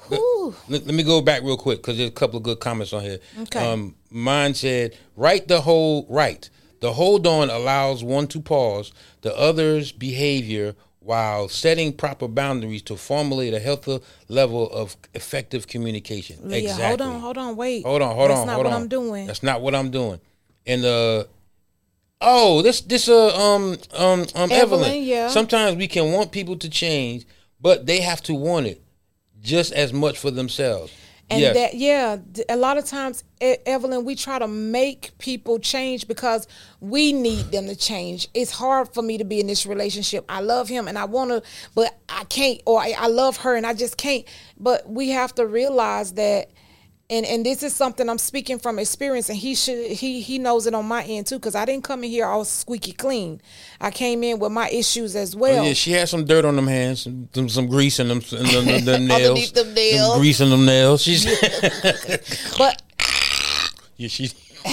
Let, let me go back real quick because there's a couple of good comments on here. Okay. Um, mine said, right the whole right. The hold on allows one to pause the other's behavior while setting proper boundaries to formulate a healthy level of effective communication. Leah, exactly. Hold on, hold on, wait. Hold on, hold That's on, not hold what on. I'm doing. That's not what I'm doing. And uh oh, this this uh um um um Evelyn, Evelyn, yeah. Sometimes we can want people to change, but they have to want it just as much for themselves. And yes. that, yeah, a lot of times, Evelyn, we try to make people change because we need them to change. It's hard for me to be in this relationship. I love him and I want to, but I can't, or I, I love her and I just can't. But we have to realize that, and, and this is something I'm speaking from experience, and he should he he knows it on my end too, because I didn't come in here all squeaky clean. I came in with my issues as well. Oh, yeah, she had some dirt on them hands, some, some grease in them, in them, them, them nails. Underneath them nails. Them grease in them nails. She's but yeah, she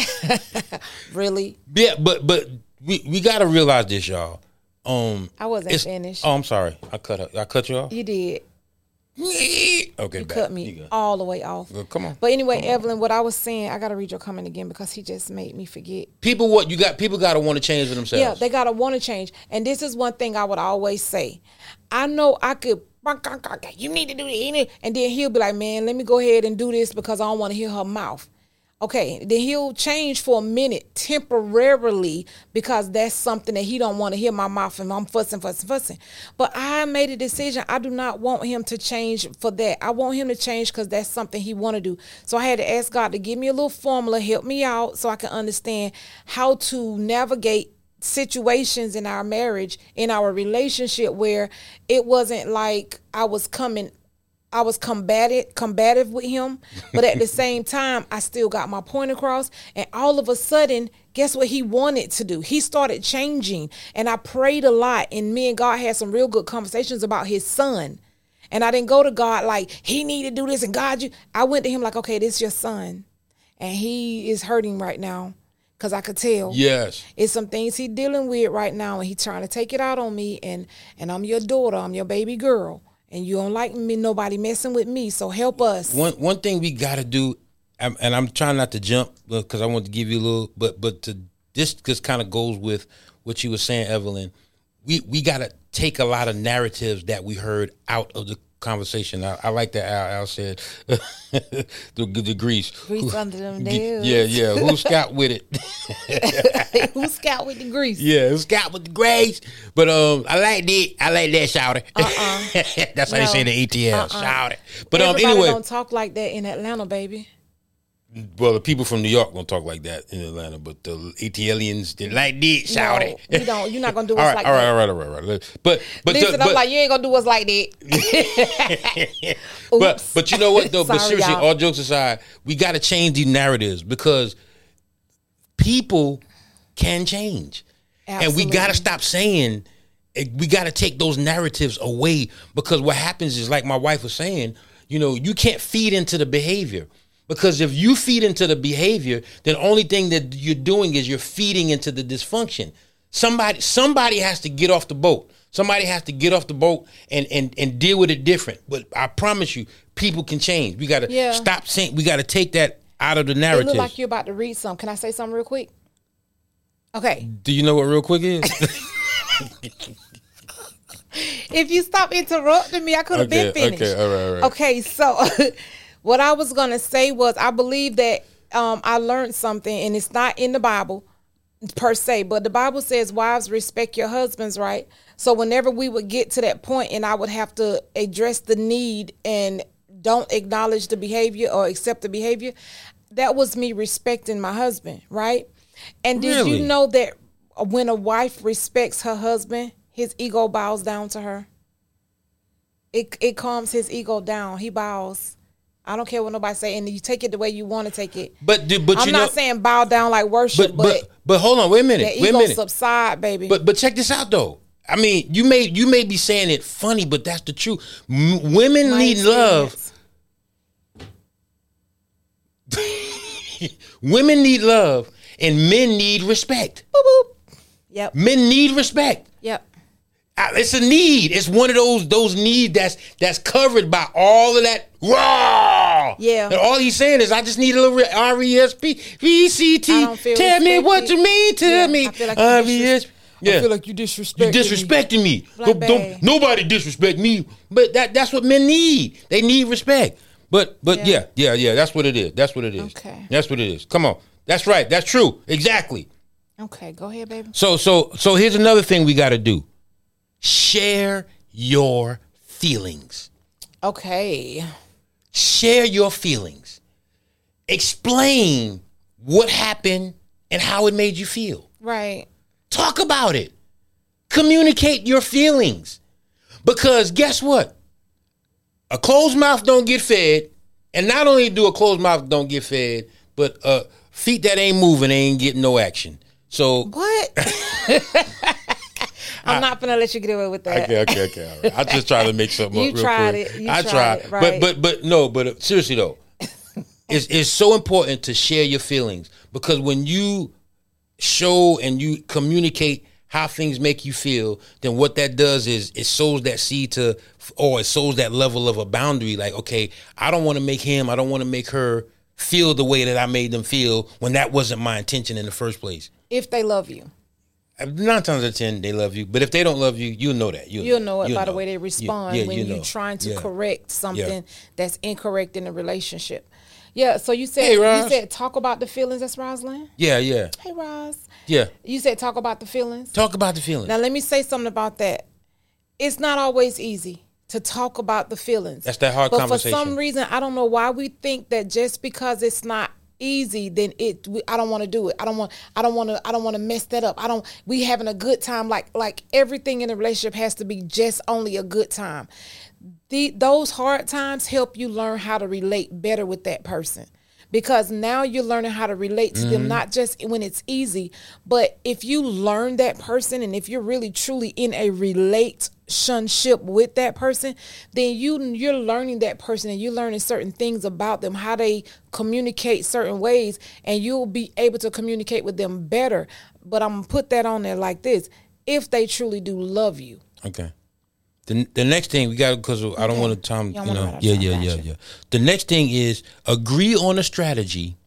really. Yeah, but but we we got to realize this, y'all. Um, I wasn't finished. Oh, I'm sorry. I cut her. I cut you off. You did. Okay, you back. cut me all the way off. Well, come on. But anyway, come Evelyn, on. what I was saying, I got to read your comment again because he just made me forget. People, what you got? People got to want to change for themselves. Yeah, they got to want to change. And this is one thing I would always say. I know I could, you need to do this. And then he'll be like, man, let me go ahead and do this because I don't want to hear her mouth. Okay, then he'll change for a minute temporarily because that's something that he don't want to hear my mouth and I'm fussing, fussing, fussing. But I made a decision. I do not want him to change for that. I want him to change because that's something he want to do. So I had to ask God to give me a little formula, help me out so I can understand how to navigate situations in our marriage, in our relationship where it wasn't like I was coming I was combative, combative with him, but at the same time, I still got my point across. And all of a sudden, guess what he wanted to do? He started changing. And I prayed a lot. And me and God had some real good conversations about his son. And I didn't go to God like, he needed to do this. And God, you. I went to him like, okay, this is your son. And he is hurting right now because I could tell. Yes. It's some things he's dealing with right now. And he's trying to take it out on me. And, and I'm your daughter. I'm your baby girl. And you don't like me, nobody messing with me, so help us. One one thing we got to do, and I'm trying not to jump because I want to give you a little, but but to this just kind of goes with what you were saying, Evelyn. We we got to take a lot of narratives that we heard out of the conversation. I, I like that Al, Al said the, the grease. Grease Who, under them nails. Yeah, yeah. Who's scout with it? Who's scout with the grease? Yeah, who's scout with the grease? But um, I like that. I like that, shout it. Uh-uh. That's how no. they say in the A T L, uh-uh. shout it. But Everybody um, anyway, don't talk like that in Atlanta, baby. Well, the people from New York don't talk like that in Atlanta, but the ATLians, they like that, shout no, it. We don't. You're not gonna do us all right, like all right, that. All right, all right, all right. But but listen, the, I'm but, like, you ain't gonna do us like that. but but you know what though? Sorry, but seriously, y'all. all jokes aside, we got to change these narratives because people can change, Absolutely. and we got to stop saying. We got to take those narratives away because what happens is, like my wife was saying, you know, you can't feed into the behavior. Because if you feed into the behavior, then the only thing that you're doing is you're feeding into the dysfunction. Somebody somebody has to get off the boat. Somebody has to get off the boat and and, and deal with it different. But I promise you, people can change. We got to yeah. stop saying, we got to take that out of the narrative. It look like you're about to read something. Can I say something real quick? Okay. Do you know what real quick is? If you stop interrupting me, I could have okay, been finished. Okay, all right, all right. Okay, so what I was going to say was I believe that um, I learned something, and it's not in the Bible per se, but the Bible says, wives, respect your husbands, right? So whenever we would get to that point and I would have to address the need and don't acknowledge the behavior or accept the behavior, that was me respecting my husband, right? And did Really? you know that when a wife respects her husband, his ego bows down to her? It it calms his ego down. He bows. I don't care what nobody say, and you take it the way you want to take it. But but I'm you not know, saying bow down like worship, but, but but but hold on, wait a minute, the wait a ego minute. subside, baby. But but check this out though. I mean, you may you may be saying it funny, but that's the truth. M- women My need experience. love. Women need love, and men need respect. Boop, boop. Yep. Men need respect. Yep. Uh, It's a need. It's one of those those needs that's that's covered by all of that raw. Yeah. And all he's saying is, I just need a little R E S P V C T. I don't feel Tell me what respected. you mean. Tell Yeah, me I feel like you R E S P. Yeah. I feel like you disrespecting You disrespecting me. Like, Don't, don't babe. nobody disrespect me. But that that's what men need. They need respect. But but yeah. Yeah. yeah, yeah, that's what it is. That's what it is. Okay. That's what it is. Come on. That's right. That's true. Exactly. Okay, go ahead, baby. So so so here's another thing we got to do. Share your feelings. Okay. Share your feelings. Explain what happened and how it made you feel. Right. Talk about it. Communicate your feelings. Because guess what? A closed mouth don't get fed. And not only do a closed mouth don't get fed, but uh, feet that ain't moving ain't getting no action. So What? I'm not gonna let you get away with that. Okay, okay, okay. All right. I just try to make something You up real tried quick. it. You I tried tried, it, right. but but but no, but uh, seriously though, it's it's so important to share your feelings because when you show and you communicate how things make you feel, then what that does is it sows that seed to, or it sows that level of a boundary. Like, okay, I don't want to make him, I don't want to make her feel the way that I made them feel when that wasn't my intention in the first place. If they love you. Nine times out of ten, they love you. But if they don't love you, you'll know that. You'll, You'll know it you'll by know. the way they respond Yeah, yeah, when you you're know. trying to Yeah. correct something Yeah. that's incorrect in a relationship. Yeah, so you said Hey, Roz. you said talk about the feelings. That's Rosalind. Yeah, yeah, Hey, Roz. yeah. You said talk about the feelings. Talk about the feeling. Now let me say something about that. It's not always easy to talk about the feelings. That's that hard but conversation. But for some reason, I don't know why we think that just because it's not easy, then it. We, I don't want to do it. I don't want. I don't want to. I don't want to mess that up. I don't. We having a good time. Like like everything in a relationship has to be just only a good time. The those hard times help you learn how to relate better with that person. Because now you're learning how to relate to mm-hmm. them, not just when it's easy, but if you learn that person and if you're really truly in a relationship with that person, then you, you're learning that person and you're learning certain things about them, how they communicate certain ways, and you'll be able to communicate with them better. But I'm going to put that on there like this, if they truly do love you. Okay. The, the next thing we got, because I don't okay. want to time, you, you know, yeah, yeah, yeah, yeah. The next thing is agree on a strategy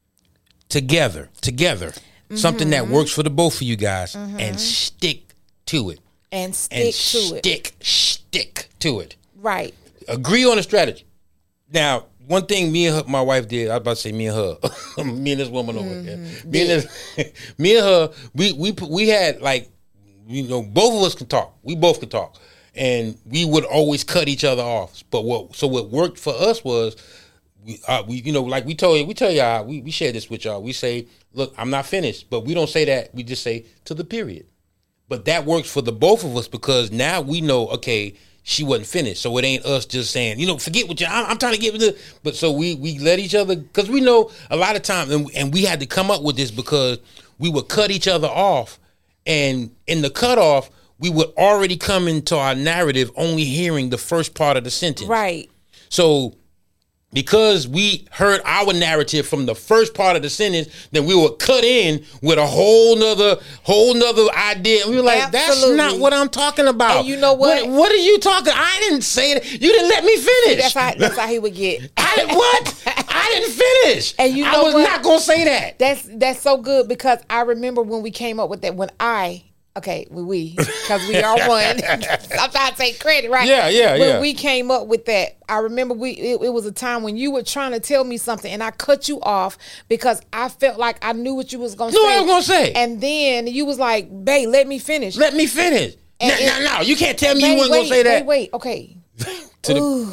together, together, mm-hmm. something that works for the both of you guys, mm-hmm. and stick to it. And stick and to stick, it. Stick to it. Right. Agree on a strategy. Now, one thing me and her, my wife did, I was about to say me and her, me and this woman over mm-hmm. there, me and, this, me and her, we we we had like, you know, both of us can talk. We both can talk. And we would always cut each other off. But what so what worked for us was, we, uh, we you know, like we told you, we tell y'all, we, we share this with y'all. We say, look, I'm not finished. But we don't say that. We just say to the period. But that works for the both of us because now we know, okay, she wasn't finished. So it ain't us just saying, you know, forget what you, I'm, I'm trying to get with it. But so we, we let each other, because we know a lot of times, and, and we had to come up with this because we would cut each other off. And in the cutoff, we would already come into our narrative only hearing the first part of the sentence. Right. So because we heard our narrative from the first part of the sentence, then we would cut in with a whole nother, whole nother idea. And we were like, Absolutely. That's not what I'm talking about. And you know what? What, what are you talking? I didn't say that. You didn't let me finish. That's how, that's how he would get. I what? I didn't finish. And you know I was what? not going to say that. That's, that's so good because I remember when we came up with that, when I... Okay, we, because we are one. I'm trying to take credit, right? Yeah, yeah, when yeah. When we came up with that, I remember we it, it was a time when you were trying to tell me something, and I cut you off because I felt like I knew what you was going to say. say. No, I was going to say. And then you was like, babe, let me finish. Let me finish. No, no, no. You can't tell me babe, you weren't going to say that. Wait, wait, okay. to the,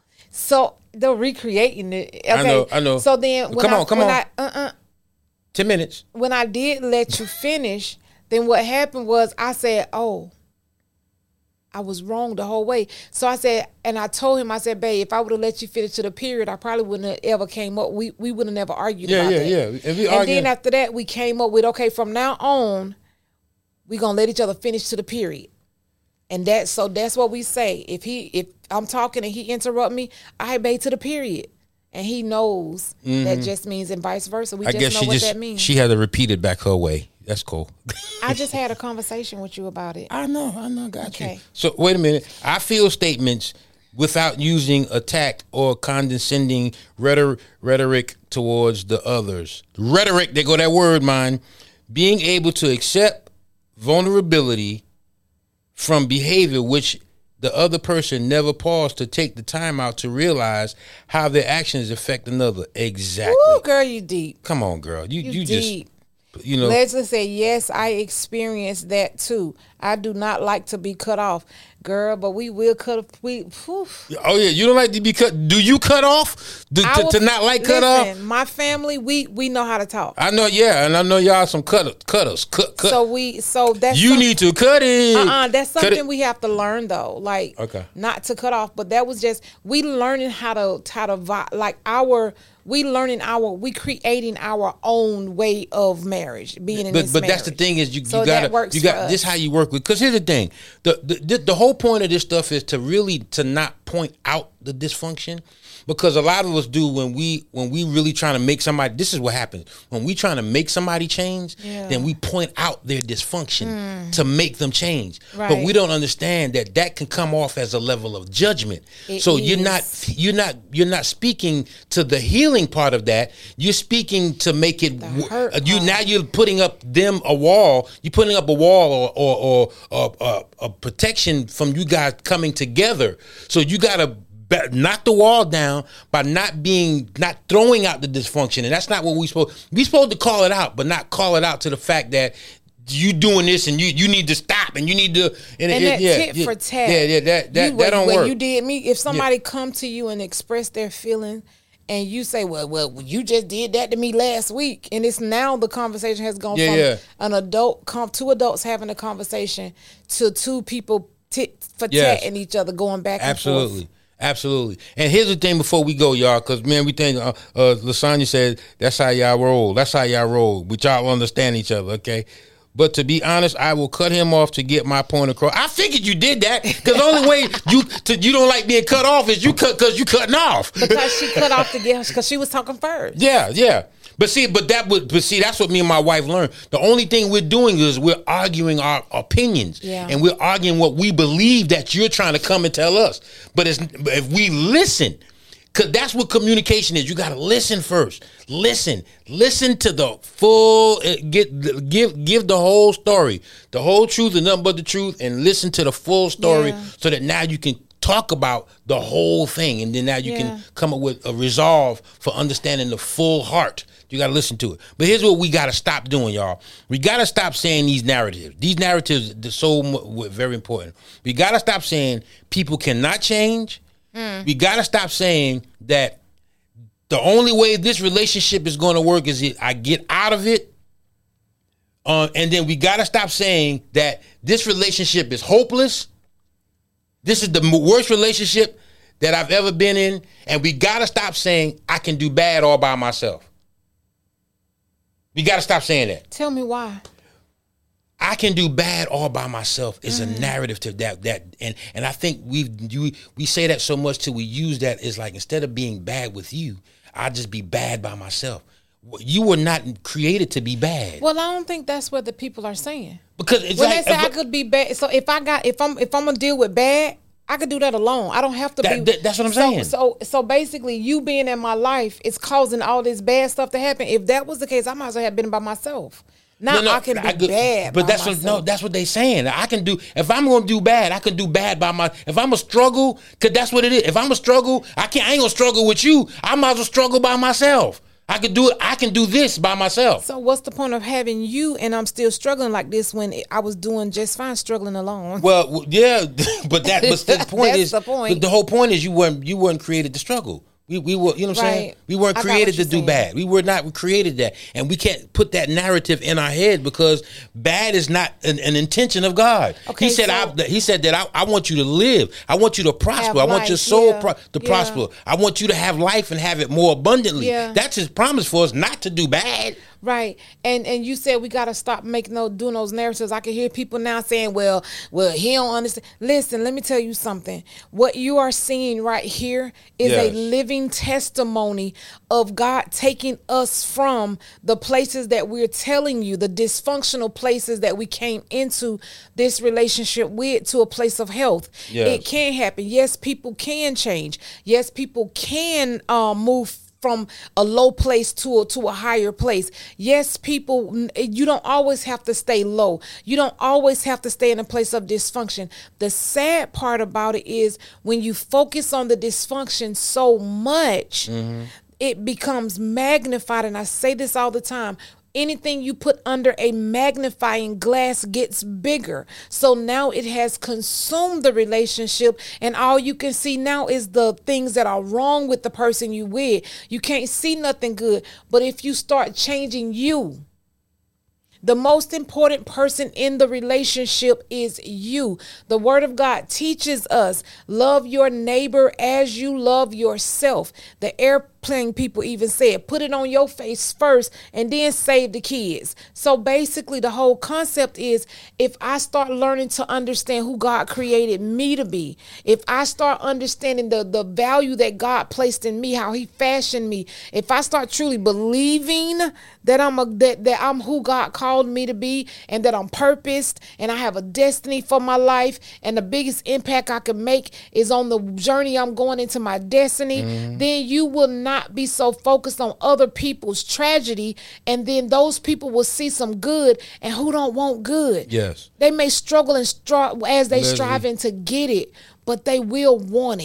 so they're recreating it. Okay. I know, I know. So then when come I, on, come when on. I, uh-uh, Ten minutes. When I did let you finish... Then what happened was I said, oh, I was wrong the whole way. So I said, and I told him, I said, babe, if I would have let you finish to the period, I probably wouldn't have ever came up. We we would have never argued yeah, about yeah, that. Yeah, yeah, And, we and then after that, we came up with, okay, from now on, we're going to let each other finish to the period. And that, so that's what we say. If he, if I'm talking and he interrupt me, I babe to the period. And he knows mm-hmm. that just means and vice versa. We I just guess know she what just, that means. She had to repeat it back her way. That's cool. I just had a conversation with you about it. I know, I know, got okay. you. So wait a minute. I feel statements without using attack or condescending rhetoric, rhetoric towards the others. Rhetoric, there go that word, man. Being able to accept vulnerability from behavior which the other person never paused to take the time out to realize how their actions affect another. Exactly. Ooh, girl, you deep. Come on, girl. You you, you deep. just, you know. Leslie said, yes, I experienced that too. I do not like to be cut off. Girl, but we will cut. We. Whew. Oh yeah, you don't like to be cut. Do you cut off? Do, to, will, to not like listen, cut off? My family, we we know how to talk. I know, yeah, and I know y'all some cutters, cutters, cut, cut. So we, so that's you need to cut it. Uh, uh that's something we have to learn though. Like, okay, not to cut off, but that was just we learning how to how to like our. We learning our, we creating our own way of marriage, being in but, this But marriage. that's the thing is you, you so gotta, that works you got for this us. how you work with, because here's the thing, the, the the whole point of this stuff is to really, to not point out the dysfunction, because a lot of us do when we, when we really trying to make somebody, this is what happens, when we trying to make somebody change, yeah. then we point out their dysfunction mm. to make them change. Right. But we don't understand that that can come off as a level of judgment. It so is. you're not, you're not, you're not speaking to the healing part of that. You're speaking to make it. The You now you're putting up them a wall. You're putting up a wall or or, or, or, or a protection from you guys coming together. So you gotta be- knock the wall down by not being, not throwing out the dysfunction. And that's not what we supposed, we supposed to call it out, but not call it out to the fact that you doing this and you you need to stop and you need to. And, and it, that yeah, tit yeah, for tat. Yeah, yeah, that, that, you, that don't when work. you did me, if somebody yeah. come to you and express their feeling, and you say, well, well, you just did that to me last week. And it's now the conversation has gone yeah, from yeah. an adult, two adults having a conversation to two people tit for yes. tat and each other going back Absolutely. and forth. Absolutely. And here's the thing before we go, y'all, because, man, we think, uh, uh, Lasagna said, that's how y'all roll. That's how y'all roll. But y'all understand each other, okay? But to be honest, I will cut him off to get my point across. I figured you did that because the only way you to, you don't like being cut off is you cut because you cutting off. Because she cut off to get because she was talking first. Yeah, yeah. But see, but that would, but see, that's what me and my wife learned. The only thing we're doing is we're arguing our opinions, yeah. and we're arguing what we believe that you're trying to come and tell us. But it's, if we listen. Because that's what communication is. You got to listen first. Listen. Listen to the full, get give give the whole story. The whole truth and nothing but the truth. And listen to the full story yeah. so that now you can talk about the whole thing. And then now you yeah. can come up with a resolve for understanding the full heart. You got to listen to it. But here's what we got to stop doing, y'all. We got to stop saying these narratives. These narratives are so very important. We got to stop saying people cannot change. Mm. We got to stop saying that the only way this relationship is going to work is if I get out of it. Uh, and then we got to stop saying that this relationship is hopeless. This is the worst relationship that I've ever been in. And we got to stop saying I can do bad all by myself. We got to stop saying that. Tell me why. I can do bad all by myself is mm. a narrative to that that and and I think we you we say that so much till we use that as like instead of being bad with you, I'll just be bad by myself. You were not created to be bad. Well, I don't think that's what the people are saying. Because it's when like they say if, I could be bad, so if I got if I'm if I'm gonna deal with bad, I could do that alone. I don't have to that, be. That, that's what I'm so, saying. So, so basically, you being in my life is causing all this bad stuff to happen. If that was the case, I might as well have been by myself. Now no, no, I can be I could, bad, but by that's myself. what no, that's what they saying. I can do if I'm gonna do bad, I can do bad by my. If I'm a struggle, cause that's what it is. If I'm a struggle, I can't. I ain't gonna struggle with you. I might as well struggle by myself. I can do it. I can do this by myself. So what's the point of having you and I'm still struggling like this when I was doing just fine struggling alone? Well, yeah, but that. But the point that's is, the point. The whole point is you weren't you weren't created to struggle. We we were, you know what I'm right. saying? We weren't I created to do saying. bad. We were not created that. And we can't put that narrative in our head because bad is not an, an intention of God. Okay, he said so I he said that I, I want you to live. I want you to prosper. I want life, your soul yeah. pro- to yeah. prosper. I want you to have life and have it more abundantly. Yeah. That's his promise for us, not to do bad. Right. And and you said we got to stop making those, doing those narratives. I can hear people now saying, well, well, he don't understand. Listen, let me tell you something. What you are seeing right here is Yes. a living testimony of God taking us from the places that we're telling you, the dysfunctional places that we came into this relationship with, to a place of health. Yes. It can happen. Yes, people can change. Yes, people can um, move from a low place to a, to a higher place. Yes, people, you don't always have to stay low. You don't always have to stay in a place of dysfunction. The sad part about it is when you focus on the dysfunction so much, mm-hmm. it becomes magnified. And I say this all the time. Anything you put under a magnifying glass gets bigger. So now it has consumed the relationship, and all you can see now is the things that are wrong with the person you with. You can't see nothing good. But if you start changing you, the most important person in the relationship is you. The word of God teaches us, love your neighbor as you love yourself. The airplane people even said, put it on your face first and then save the kids. So basically the whole concept is, if I start learning to understand who God created me to be, if I start understanding the, the value that God placed in me, how he fashioned me, if I start truly believing that I'm a, that, that I'm who God called me to be, and that I'm purposed and I have a destiny for my life, and the biggest impact I can make is on the journey I'm going into my destiny, mm-hmm. then you will not be so focused on other people's tragedy, and then those people will see some good, and who don't want good? Yes. They may struggle and str- as they Leslie. striving to get it, but they will want it.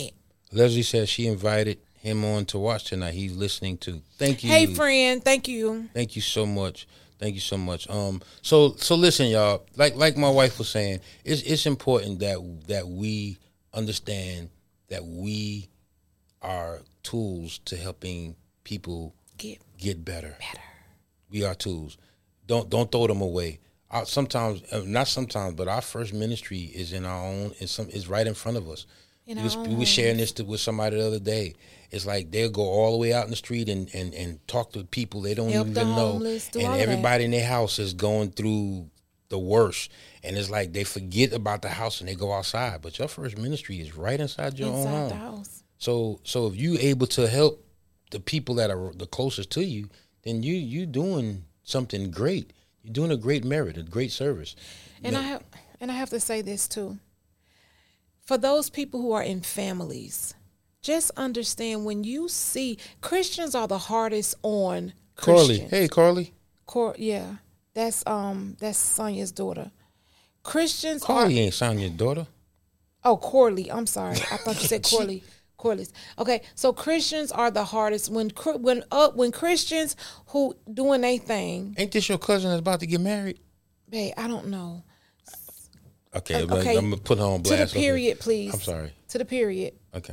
Leslie says she invited him on to watch tonight. He's listening to. Thank you. Hey, friend. Thank you. Thank you so much. Thank you so much. Um, so so listen, y'all. Like like my wife was saying, it's it's important that that we understand that we are tools to helping people Get get better. better. We are tools. Don't don't throw them away. Our, sometimes, uh, not sometimes, but our first ministry is in our own. Is some is right in front of us. In we our was, own we were sharing this to, with somebody the other day. It's like they'll go all the way out in the street and, and, and talk to people they don't Help even the know. homeless, do all And of that. everybody in their house is going through the worst. And it's like they forget about the house and they go outside. But your first ministry is right inside your Inside own home. the house. So so if you able to help the people that are the closest to you, then you you doing something great. You're doing a great merit, a great service. And I have and I have to say this too. For those people who are in families, just understand when you see Christians are the hardest on Carly, Christians. hey Carly. Cor- yeah, that's um that's Sonia's daughter. Christians Carly are ain't Sonia's daughter. oh Corley. I'm sorry, I thought you said Corley. Corley's. Okay, so Christians are the hardest when Chr- when uh, when Christians who doing their thing. Ain't this your cousin that's about to get married? Babe, I don't know. Okay, Uh, but okay, I'm gonna put her on To the blast. Okay. period, please. I'm sorry. To the period. Okay.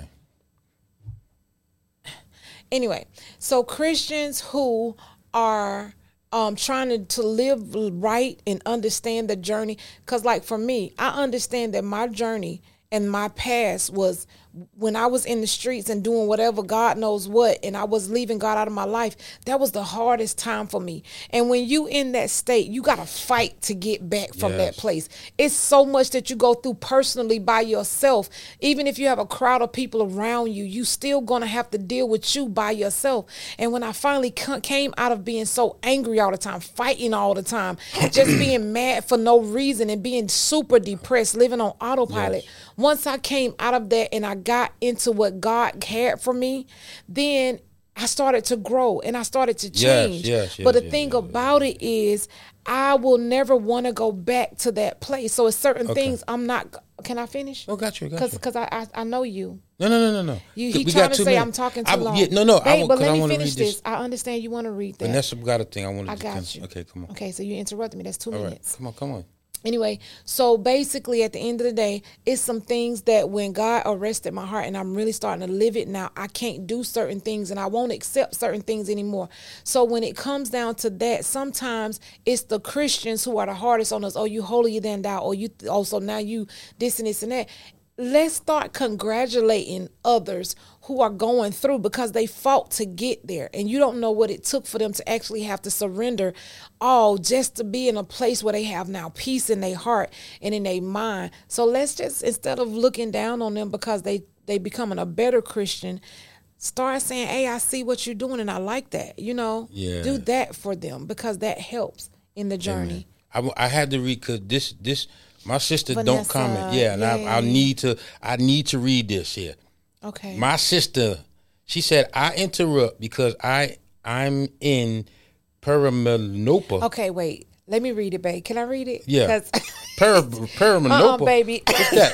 Anyway, so Christians who are um, trying to, to live right and understand the journey, because like for me, I understand that my journey and my past was when I was in the streets and doing whatever God knows what, and I was leaving God out of my life. That was the hardest time for me. And when you in that state, you got to fight to get back from Yes. that place. It's so much that you go through personally by yourself. Even if you have a crowd of people around you, you still going to have to deal with you by yourself. And when I finally c- came out of being so angry all the time, fighting all the time, just being mad for no reason and being super depressed, living on autopilot. Yes. Once I came out of that and I got into what God had for me, then I started to grow and I started to Yes, change. yes, yes, but the yes, thing yes, about it is I will never want to go back to that place. So it's certain Okay. things I'm not. Can I finish? Oh, got you, got Cause, you. Cause I, I I know you. No, no, no, no, no. You We he got trying to two say minutes. I'm talking too I- long. Yeah, no, no. I Babe, will, but 'cause let I me wanna finish read this. I understand you want to read that. Vanessa got a thing I wanted I to got finish. you. Okay, come on. Okay, so you interrupted me. That's two All right, minutes. come on, come on. Anyway, so basically at the end of the day, it's some things that when God arrested my heart and I'm really starting to live it now, I can't do certain things and I won't accept certain things anymore. So when it comes down to that, sometimes it's the Christians who are the hardest on us. Oh, you holier than thou, or you also now you this and this and that. Let's start congratulating others who are going through because they fought to get there. And you don't know what it took for them to actually have to surrender all just to be in a place where they have now peace in their heart and in their mind. So let's just, instead of looking down on them because they, they becoming a better Christian, start saying, hey, I see what you're doing and I like that. You know, Yeah. do that for them because that helps in the journey. I, I had to read because this this my sister don't Vanessa, comment. Yeah, and I, I yay. need to I need to read this here. Okay. My sister, she said, I interrupt because I I'm in perimenopause. Okay, wait. Let me read it, babe. Can I read it? Yeah. 'Cause- Peri, perimenopause. Uh-uh, baby. What's that?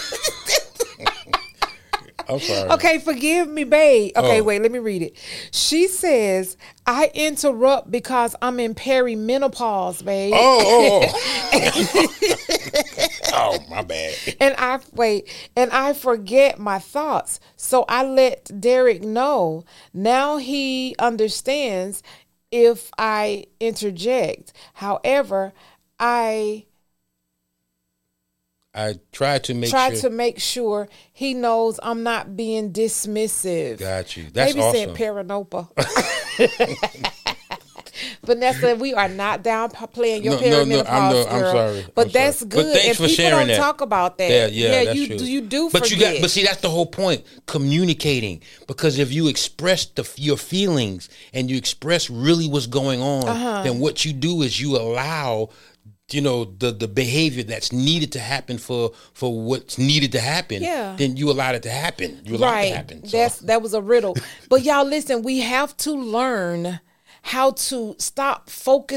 I'm sorry. Okay, forgive me, babe. Okay, Oh. wait, let me read it. She says, I interrupt because I'm in perimenopause, babe. Oh, oh, oh. Oh, my bad. And I wait, and I forget my thoughts. So I let Derek know. Now he understands if I interject. However, I I tried to make try sure. to make sure he knows I'm not being dismissive. Got you. That's Maybe awesome. said paranopa. Vanessa, we are not down p- playing your No, no, no, perimenopause, I'm no- I'm girl. sorry. But I'm that's sorry. good. But thanks and for people sharing don't that. talk about that. Yeah, yeah, that's you true. do. You do. But forget. you got. But see, that's the whole point. Communicating, because if you express the your feelings and you express really what's going on, Uh-huh. then what you do is you allow, you know, the the behavior that's needed to happen for for what's needed to happen. Yeah. Then you allow it to happen. You allow it right. to happen. So- That's that was a riddle. But y'all listen, we have to learn how to stop focusing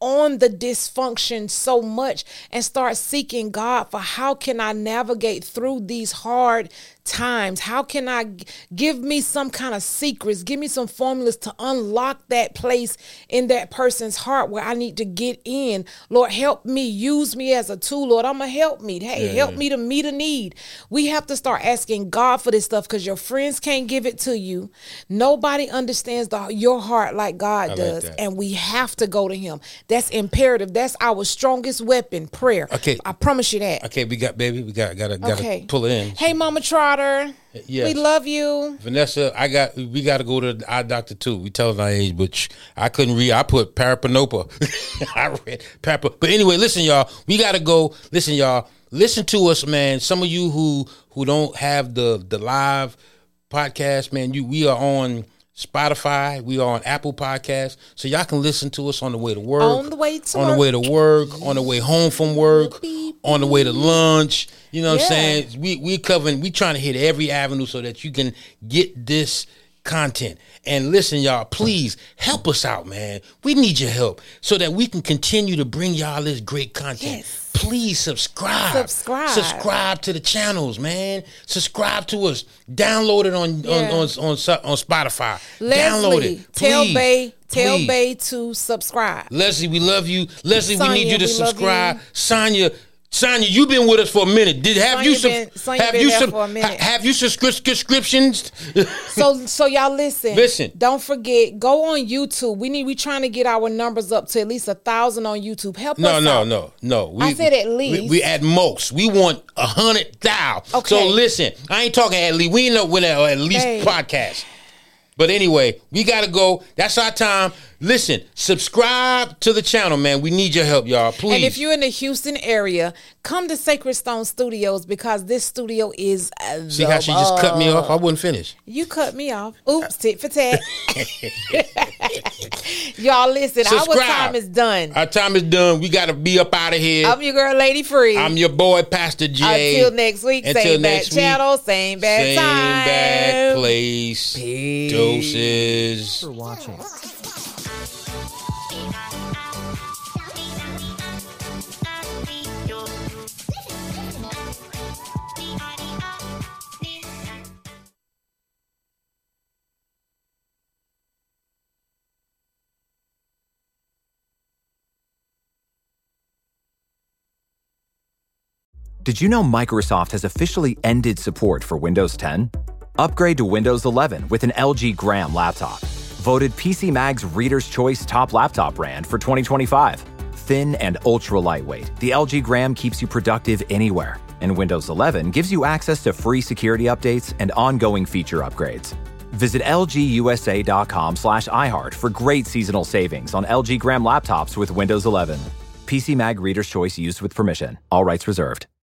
on the dysfunction so much and start seeking God for how can I navigate through these hard times? How can I g- give me some kind of secrets? Give me some formulas to unlock that place in that person's heart where I need to get in. Lord, help me. Use me as a tool. Lord, I'm going to help me. Hey, Yeah, help yeah. me to meet a need. We have to start asking God for this stuff because your friends can't give it to you. Nobody understands the, your heart like God like does. that. And we have to go to him. That's imperative. That's our strongest weapon, prayer. Okay. I promise you that. Okay, we got, baby, we got, gotta, gotta Okay. pull it in. Hey, Mama Trotter. Yes. We love you. Vanessa, I got. We got to go to the eye doctor too. We tell our age, but sh- I couldn't read. I put parapanopa. I read parap. But anyway, listen, y'all. We got to go. Listen, y'all. Listen to us, man. Some of you who who don't have the the live podcast, man. You we are on Spotify. We are on Apple Podcasts, so y'all can listen to us on the way to work, On the way to on work. the way to work, on the way home from work, Beep, on the way to lunch. You know what Yeah. I'm saying? We we covering. We trying to hit every avenue so that you can get this content. And listen, y'all, please help us out, man. We need your help so that we can continue to bring y'all this great content. Yes. Please subscribe. Subscribe. Subscribe to the channels, man. Subscribe to us. Download it on Yeah. on, on on on Spotify. Download Leslie, it. tell Please. Bay, tell Please. Bay to subscribe. Leslie, we love you. Leslie, we Sonia, need you to we love subscribe. you. Sonia, Sonia, you've been with us for a minute. Did have Sonia you sub- been- Sonia have been you there sub- for a minute. ha- have you subscri- subscriptions? So so y'all listen. Listen. Don't forget, go on YouTube. We need we trying to get our numbers up to at least a thousand on YouTube. Help No, us no, out. no, no. We, I said at we- least. We, at most. We want a hundred thousand. Okay. So listen, I ain't talking at least. We ain't know when at at least Hey. podcast. But anyway, we gotta go. That's our time. Listen, subscribe to the channel, man. We need your help, y'all. Please. And if you're in the Houston area, come to Sacred Stone Studios because this studio is uh, See how she just cut me off? I wouldn't finish. You cut me off. Oops, tit for tat. Y'all listen, our Subscribe. time is done. Our time is done. We gotta be up out of here. I'm your girl, Lady Free. I'm your boy, Pastor J. Until next week, Until same next bad week, channel, same bad Same time. bad place. Peace. Doses. for watching. Did you know Microsoft has officially ended support for Windows ten? Upgrade to Windows eleven with an L G Gram laptop. Voted P C Mag's Reader's Choice Top Laptop Brand for twenty twenty-five. Thin and ultra lightweight, the L G Gram keeps you productive anywhere. And Windows eleven gives you access to free security updates and ongoing feature upgrades. Visit lgusa.com slash iHeart for great seasonal savings on L G Gram laptops with Windows eleven. P C Mag Reader's Choice used with permission. All rights reserved.